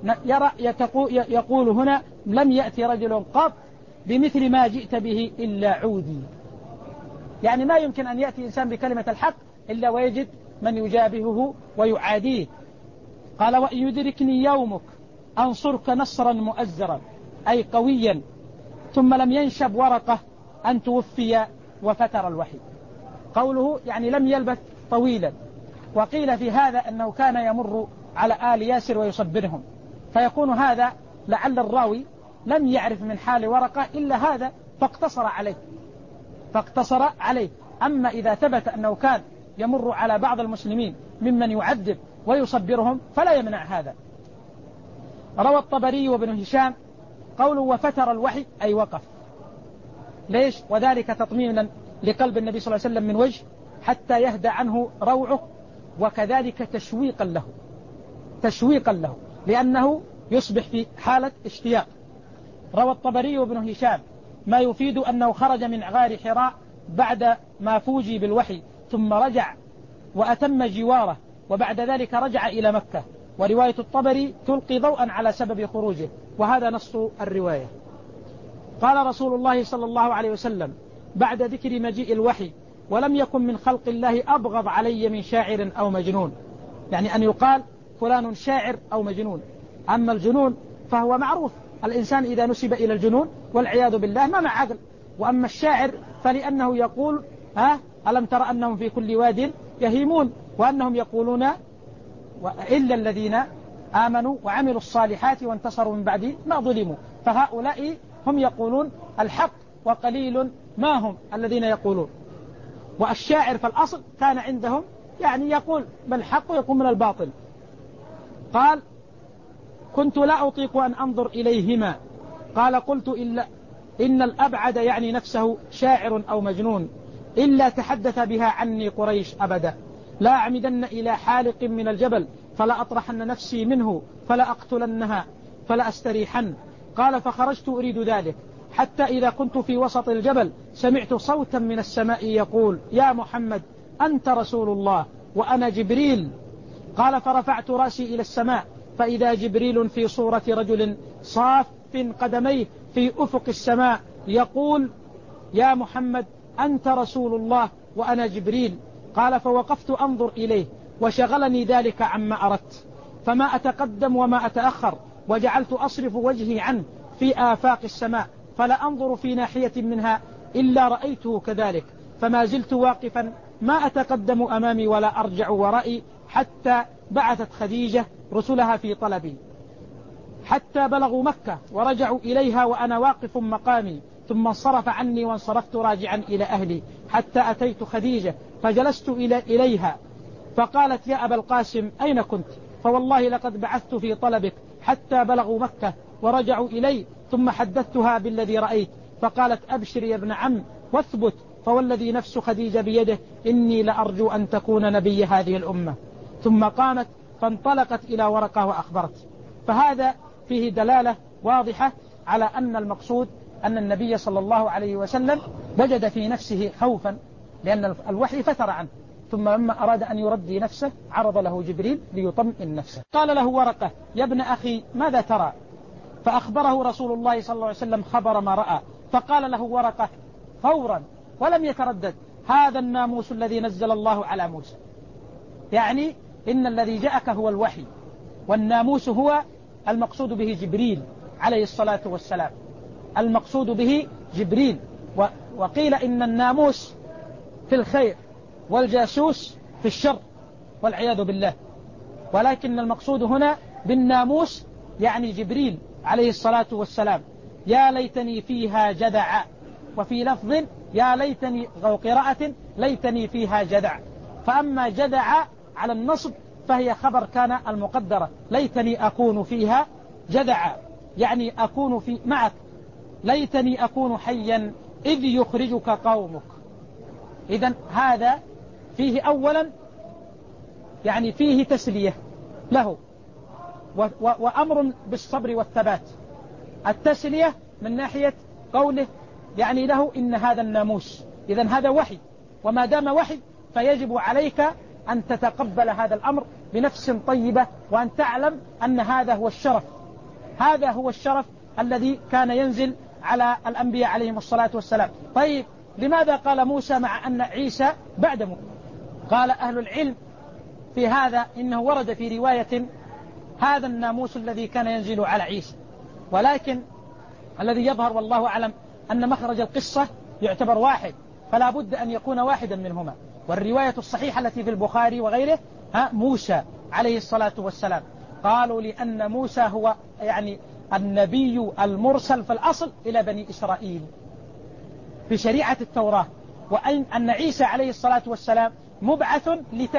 يقول هنا لم يأتي رجل قط بمثل ما جئت به إلا عودي، يعني ما يمكن أن يأتي إنسان بكلمة الحق إلا ويجد من يجابهه ويعاديه. قال وإن يدركني يومك أنصرك نصرا مؤزرا، أي قويا. ثم لم ينشب ورقة أن توفي وفتر الوحي. قوله يعني لم يلبث طويلا. وقيل في هذا أنه كان يمر على آل ياسر ويصبرهم، فيكون هذا لعل الراوي لم يعرف من حال ورقة إلا هذا فاقتصر عليه. أما إذا ثبت أنه كان يمر على بعض المسلمين ممن يعذب ويصبرهم فلا يمنع هذا. روى الطبري وابن هشام قوله وفتر الوحي أي وقف. ليش؟ وذلك تطمينا لقلب النبي صلى الله عليه وسلم من وجه حتى يهدى عنه روعه، وكذلك تشويقا له لأنه يصبح في حالة اشتياق. روى الطبري وابن هشام ما يفيد أنه خرج من غار حراء بعد ما فوجي بالوحي، ثم رجع وأتم جواره، وبعد ذلك رجع إلى مكة. ورواية الطبري تلقي ضوءا على سبب خروجه، وهذا نص الرواية. قال رسول الله صلى الله عليه وسلم بعد ذكر مجيء الوحي ولم يكن من خلق الله أبغض علي من شاعر أو مجنون، يعني أن يقال فلان شاعر أو مجنون. أما الجنون فهو معروف، الإنسان إذا نسب إلى الجنون والعياذ بالله ما مع عقل. وأما الشاعر فلأنه يقول ألم تر أنهم في كل واد يهيمون، وأنهم يقولون إلا الذين آمنوا وعملوا الصالحات وانتصروا من بعد ما ظلموا. فهؤلاء هم يقولون الحق، وقليل ما هم الذين يقولون. والشاعر في الأصل كان عندهم يعني يقول بالحق ويقول من الباطل. قال كنت لا أطيق أن أنظر إليهما. قال قلت إن الأبعد يعني نفسه شاعر أو مجنون، إلا تحدث بها عني قريش أبدا. لا أعمدن إلى حالق من الجبل فلا أطرحن نفسي منه فلا أقتلنها فلا أستريحن. قال فخرجت أريد ذلك حتى إذا كنت في وسط الجبل سمعت صوتا من السماء يقول يا محمد أنت رسول الله وأنا جبريل. قال فرفعت رأسي إلى السماء فإذا جبريل في صورة رجل صاف قدميه في أفق السماء يقول يا محمد أنت رسول الله وأنا جبريل. قال فوقفت أنظر إليه وشغلني ذلك عما أردت، فما أتقدم وما أتأخر، وجعلت أصرف وجهي عنه في آفاق السماء فلا أنظر في ناحية منها إلا رأيته كذلك، فما زلت واقفا ما أتقدم أمامي ولا أرجع ورائي حتى بعثت خديجة رسلها في طلبي، حتى بلغوا مكة ورجعوا إليها وأنا واقف مقامي، ثم انصرف عني وانصرفت راجعا إلى أهلي حتى أتيت خديجة فجلست إليها فقالت يا أبا القاسم أين كنت؟ فوالله لقد بعثت في طلبك حتى بلغوا مكة ورجعوا إلي، ثم حدثتها بالذي رأيت فقالت أبشر يا ابن عم واثبت، فوالذي نفس خديجة بيده إني لأرجو أن تكون نبي هذه الأمة. ثم قامت فانطلقت إلى ورقة وأخبرت. فهذا فيه دلالة واضحة على أن المقصود أن النبي صلى الله عليه وسلم وجد في نفسه خوفا لأن الوحي فتر عنه، ثم لما أراد أن يردي نفسه عرض له جبريل ليطمئن نفسه. قال له ورقة يا ابن أخي ماذا ترى؟ فأخبره رسول الله صلى الله عليه وسلم خبر ما رأى. فقال له ورقة فورا ولم يتردد: هذا الناموس الذي نزل الله على موسى. يعني إن الذي جاءك هو الوحي، والناموس هو المقصود به جبريل عليه الصلاة والسلام، المقصود به جبريل. وقيل إن الناموس في الخير والجاسوس في الشر والعياذ بالله، ولكن المقصود هنا بالناموس يعني جبريل عليه الصلاة والسلام. يا ليتني فيها جدع، وفي لفظ يا ليتني، أو قراءة ليتني فيها جدع. فأما جدع على النصب فهي خبر كان المقدرة: ليتني أكون فيها جدع، يعني أكون في معك، ليتني أكون حيا إذ يخرجك قومك. إذن هذا فيه أولا يعني فيه تسلية له وأمر بالصبر والثبات. التسلية من ناحية قوله يعني له إن هذا الناموس، إذن هذا وحي، وما دام وحي فيجب عليك أن تتقبل هذا الأمر بنفس طيبة، وأن تعلم أن هذا هو الشرف، هذا هو الشرف الذي كان ينزل على الأنبياء عليهم الصلاة والسلام. طيب لماذا قال موسى مع أن عيسى بعد موسى؟ قال أهل العلم في هذا إنه ورد في رواية هذا الناموس الذي كان ينزل على عيسى، ولكن الذي يظهر والله أعلم أن مخرج القصة يعتبر واحد، فلا بد أن يكون واحدا منهما. والرواية الصحيحة التي في البخاري وغيره موسى عليه الصلاة والسلام. قالوا لأن موسى هو يعني النبي المرسل في الأصل إلى بني إسرائيل في شريعة التوراة، وأن عيسى عليه الصلاة والسلام مبعث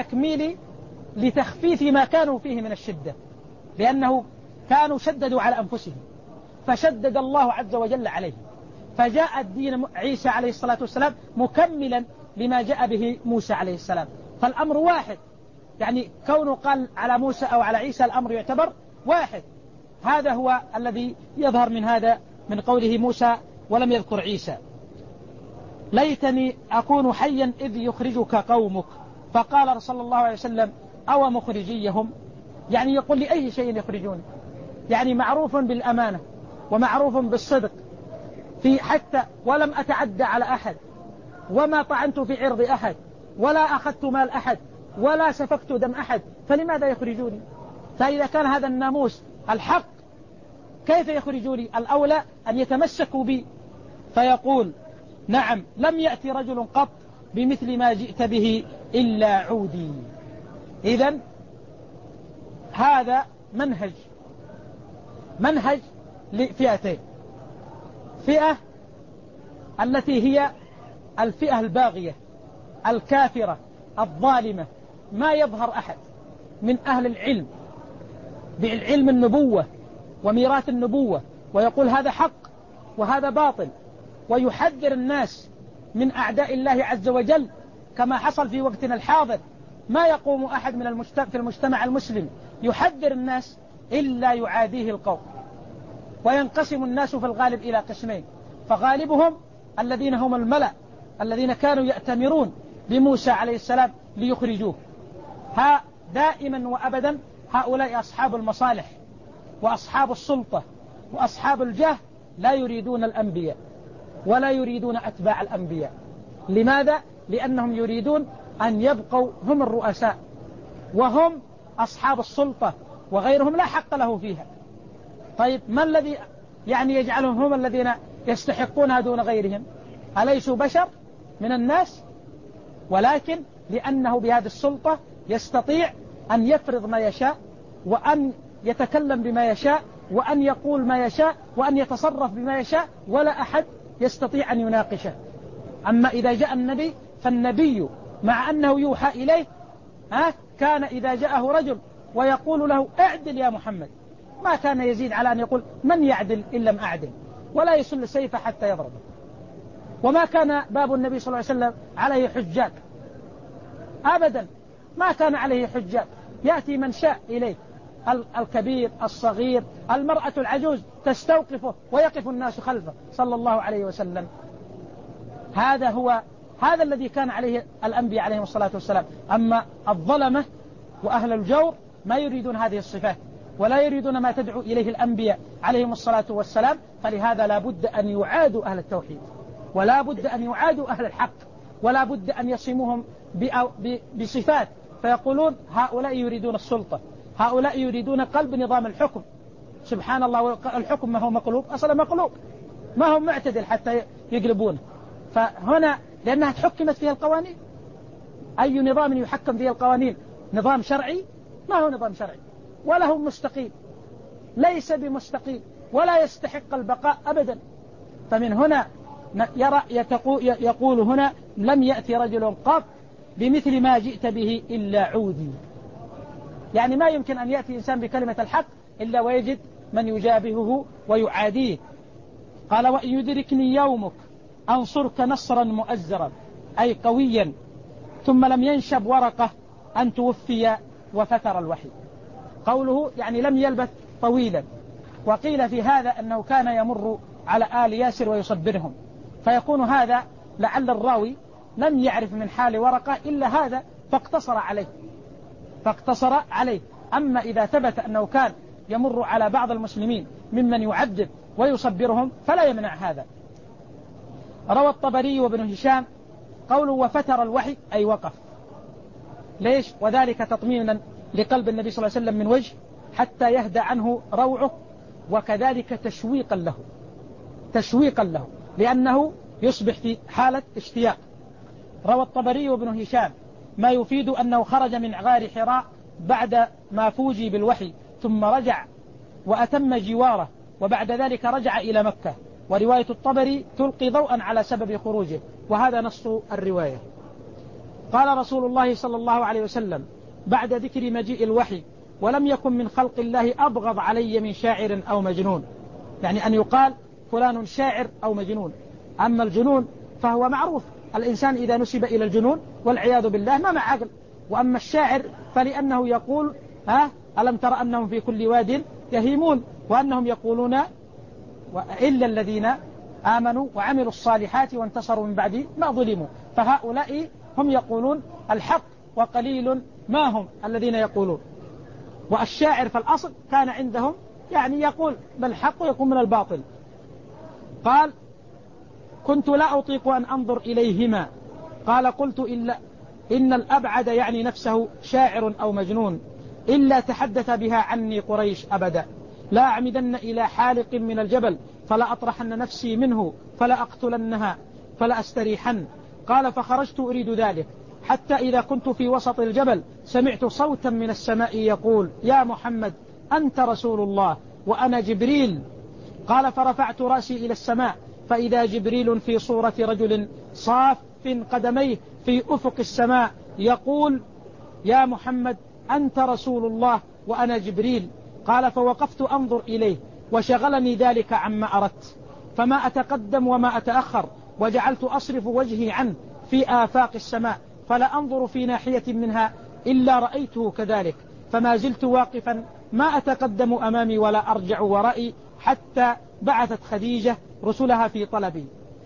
لتخفيف ما كانوا فيه من الشدة، لأنه كانوا شددوا على أنفسهم فشدد الله عز وجل عليهم، فجاء الدين عيسى عليه الصلاة والسلام مكملا لما جاء به موسى عليه السلام. فالأمر واحد، يعني كونه قال على موسى أو على عيسى الأمر يعتبر واحد. هذا هو الذي يظهر من هذا من قوله موسى ولم يذكر عيسى. ليتني أكون حيا إذ يخرجك قومك. فقال صلى الله عليه وسلم: أو مخرجيهم، يعني يقول لي أي شيء يخرجون، يعني معروف بالأمانة ومعروف بالصدق في حتى ولم أتعدى على أحد، وما طعنت في عرض أحد، ولا أخذت مال أحد، ولا سفكت دم أحد، فلماذا يخرجوني؟ فإذا كان هذا الناموس الحق كيف يخرجوني؟ الأولى أن يتمسكوا بي. فيقول: نعم، لم يأتي رجل قط بمثل ما جئت به إلا عودي. إذن هذا منهج لفئتين: فئة التي هي الفئة الباغية الكافرة الظالمة، ما يظهر أحد من أهل العلم بعلم النبوة وميراث النبوة ويقول هذا حق وهذا باطل، ويحذر الناس من أعداء الله عز وجل، كما حصل في وقتنا الحاضر. ما يقوم أحد في المجتمع المسلم يحذر الناس إلا يعاديه القوم. وينقسم الناس في الغالب إلى قسمين: فغالبهم الذين هم الملأ الذين كانوا يأتمرون بموسى عليه السلام ليخرجوه، دائما وأبدا هؤلاء أصحاب المصالح وأصحاب السلطة وأصحاب الجاه، لا يريدون الأنبياء ولا يريدون أتباع الأنبياء. لماذا؟ لأنهم يريدون أن يبقوا هم الرؤساء، وهم أصحاب السلطة، وغيرهم لا حق له فيها. طيب ما الذي يعني يجعلهم هم الذين يستحقونها دون غيرهم؟ أليسوا بشر من الناس؟ ولكن لأنه بهذه السلطة يستطيع أن يفرض ما يشاء، وأن يتكلم بما يشاء، وأن يقول ما يشاء، وأن يتصرف بما يشاء، ولا أحد يستطيع أن يناقشه. أما إذا جاء النبي فالنبي مع أنه يوحى إليه كان إذا جاءه رجل ويقول له اعدل يا محمد، ما كان يزيد على أن يقول من يعدل إن لم أعدل، ولا يسل سيفه حتى يضربه. وما كان باب النبي صلى الله عليه وسلم عليه حجاج أبدا، ما كان عليه حجاج، يأتي من شاء إليه، الكبير الصغير المرأة العجوز تستوقفه ويقف الناس خلفه صلى الله عليه وسلم. هذا الذي كان عليه الأنبياء عليهم الصلاة والسلام. أما الظلمة وأهل الجور ما يريدون هذه الصفات، ولا يريدون ما تدعو إليه الأنبياء عليهم الصلاة والسلام، فلهذا لا بد أن يعادوا أهل التوحيد ولا بد أن يعادوا أهل الحق، ولا بد أن يصموهم بصفات، فيقولون هؤلاء يريدون السلطة، هؤلاء يريدون قلب نظام الحكم. سبحان الله، الحكم ما هو مقلوب، أصلا مقلوب، ما هو معتدل حتى يقلبونه. فهنا لأنها تحكمت فيها القوانين. أي نظام يحكم فيه القوانين نظام شرعي؟ ما هو نظام شرعي، ولا هو مستقيم، ليس بمستقيم، ولا يستحق البقاء أبدا. فمن هنا يقول هنا لم يأتي رجل قط بمثل ما جئت به إلا عودي. يعني ما يمكن أن يأتي إنسان بكلمة الحق إلا ويجد من يجابهه ويعاديه. قال وإن يدركني يومك أنصرك نصرا مؤزرا، أي قويا. ثم لم ينشب ورقة أن توفي وفتر الوحي. قوله يعني لم يلبث طويلا. وقيل في هذا أنه كان يمر على آل ياسر ويصبرهم، فيكون هذا لعل الراوي لم يعرف من حال ورقة إلا هذا فاقتصر عليه. أما إذا ثبت أنه كان يمر على بعض المسلمين ممن يعذب ويصبرهم فلا يمنع هذا. روى الطبري وابن هشام قوله وفتر الوحي أي وقف. ليش؟ وذلك تطمينا لقلب النبي صلى الله عليه وسلم من وجه حتى يهدى عنه روعه، وكذلك تشويقا له لأنه يصبح في حالة اشتياق. روى الطبري وابن هشام ما يفيد أنه خرج من غار حراء بعد ما فوجي بالوحي، ثم رجع وأتم جواره، وبعد ذلك رجع إلى مكة. ورواية الطبري تلقي ضوءا على سبب خروجه، وهذا نص الرواية. قال رسول الله صلى الله عليه وسلم بعد ذكر مجيء الوحي ولم يكن من خلق الله أبغض علي من شاعر أو مجنون، يعني أن يقال فلان شاعر أو مجنون. أما الجنون فهو معروف، الإنسان إذا نسب إلى الجنون والعياذ بالله ما مع عقل. وأما الشاعر فلأنه يقول ألم تر أنهم في كل واد يهيمون، وأنهم يقولون إلا الذين آمنوا وعملوا الصالحات وانتصروا من بعد ما ظلموا. فهؤلاء هم يقولون الحق، وقليل ما هم الذين يقولون. والشاعر في الأصل كان عندهم يعني يقول بالحق ويقول من الباطل. قال كنت لا أطيق أن أنظر إليهما. قال قلت إن الأبعد يعني نفسه شاعر أو مجنون، إلا تحدث بها عني قريش أبدا. لا أعمدن إلى حالق من الجبل فلا أطرحن نفسي منه فلا أقتلنها فلا أستريحن. قال فخرجت أريد ذلك حتى إذا كنت في وسط الجبل سمعت صوتا من السماء يقول يا محمد أنت رسول الله وأنا جبريل. قال فرفعت رأسي إلى السماء فإذا جبريل في صورة رجل صاف قدميه في أفق السماء يقول يا محمد أنت رسول الله وأنا جبريل. قال فوقفت أنظر إليه وشغلني ذلك عما أردت، فما أتقدم وما أتأخر، وجعلت أصرف وجهي عنه في آفاق السماء فلا أنظر في ناحية منها إلا رأيته كذلك، فما زلت واقفا ما أتقدم أمامي ولا أرجع ورائي حتى بعثت خديجة رسلها في طلبي،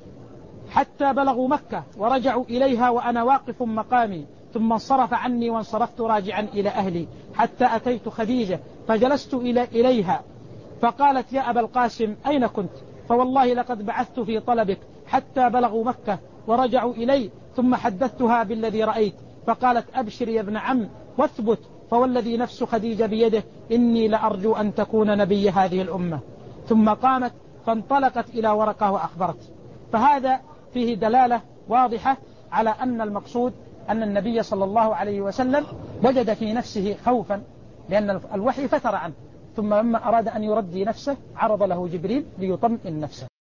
حتى بلغوا مكة ورجعوا إليها وأنا واقف مقامي، ثم انصرف عني وانصرفت راجعا إلى أهلي حتى أتيت خديجة فجلست إليها فقالت يا أبا القاسم أين كنت؟ فوالله لقد بعثت في طلبك حتى بلغوا مكة ورجعوا إلي، ثم حدثتها بالذي رأيت فقالت أبشر يا ابن عم واثبت، فوالذي نفس خديجة بيده إني لأرجو أن تكون نبي هذه الأمة. ثم قامت فانطلقت إلى ورقة وأخبرت. فهذا فيه دلالة واضحة على أن المقصود أن النبي صلى الله عليه وسلم وجد في نفسه خوفا لأن الوحي فتر عنه، ثم لما أراد أن يردي نفسه عرض له جبريل ليطمئن نفسه.